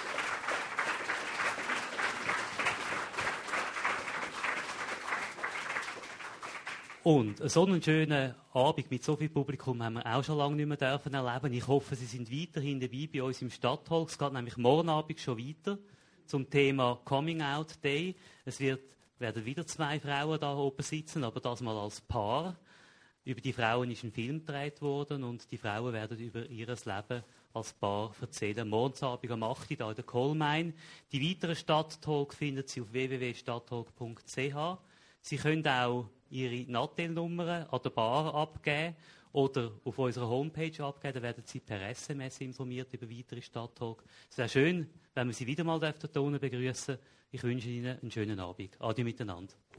Und so einen schönen Abend mit so viel Publikum haben wir auch schon lange nicht mehr dürfen erleben. Ich hoffe, Sie sind weiterhin dabei bei uns im Stadttalk. Es geht nämlich morgen Abend schon weiter zum Thema Coming Out Day. Es wird, werden wieder zwei Frauen da oben sitzen, aber das mal als Paar. Über die Frauen ist ein Film gedreht worden und die Frauen werden über ihr Leben als Paar erzählen. Morgen Abend am acht Uhr hier in der Kohlmein. Die weiteren Stadttalk finden Sie auf w w w punkt stadttalk punkt c h. Sie können auch Ihre Nattel-Nummern an der Bar abgeben oder auf unserer Homepage abgeben. Da werden Sie per S M S informiert über weitere Stadttalk. Es wäre schön, wenn wir Sie wieder mal hier unten begrüßen. Ich wünsche Ihnen einen schönen Abend. Adieu miteinander.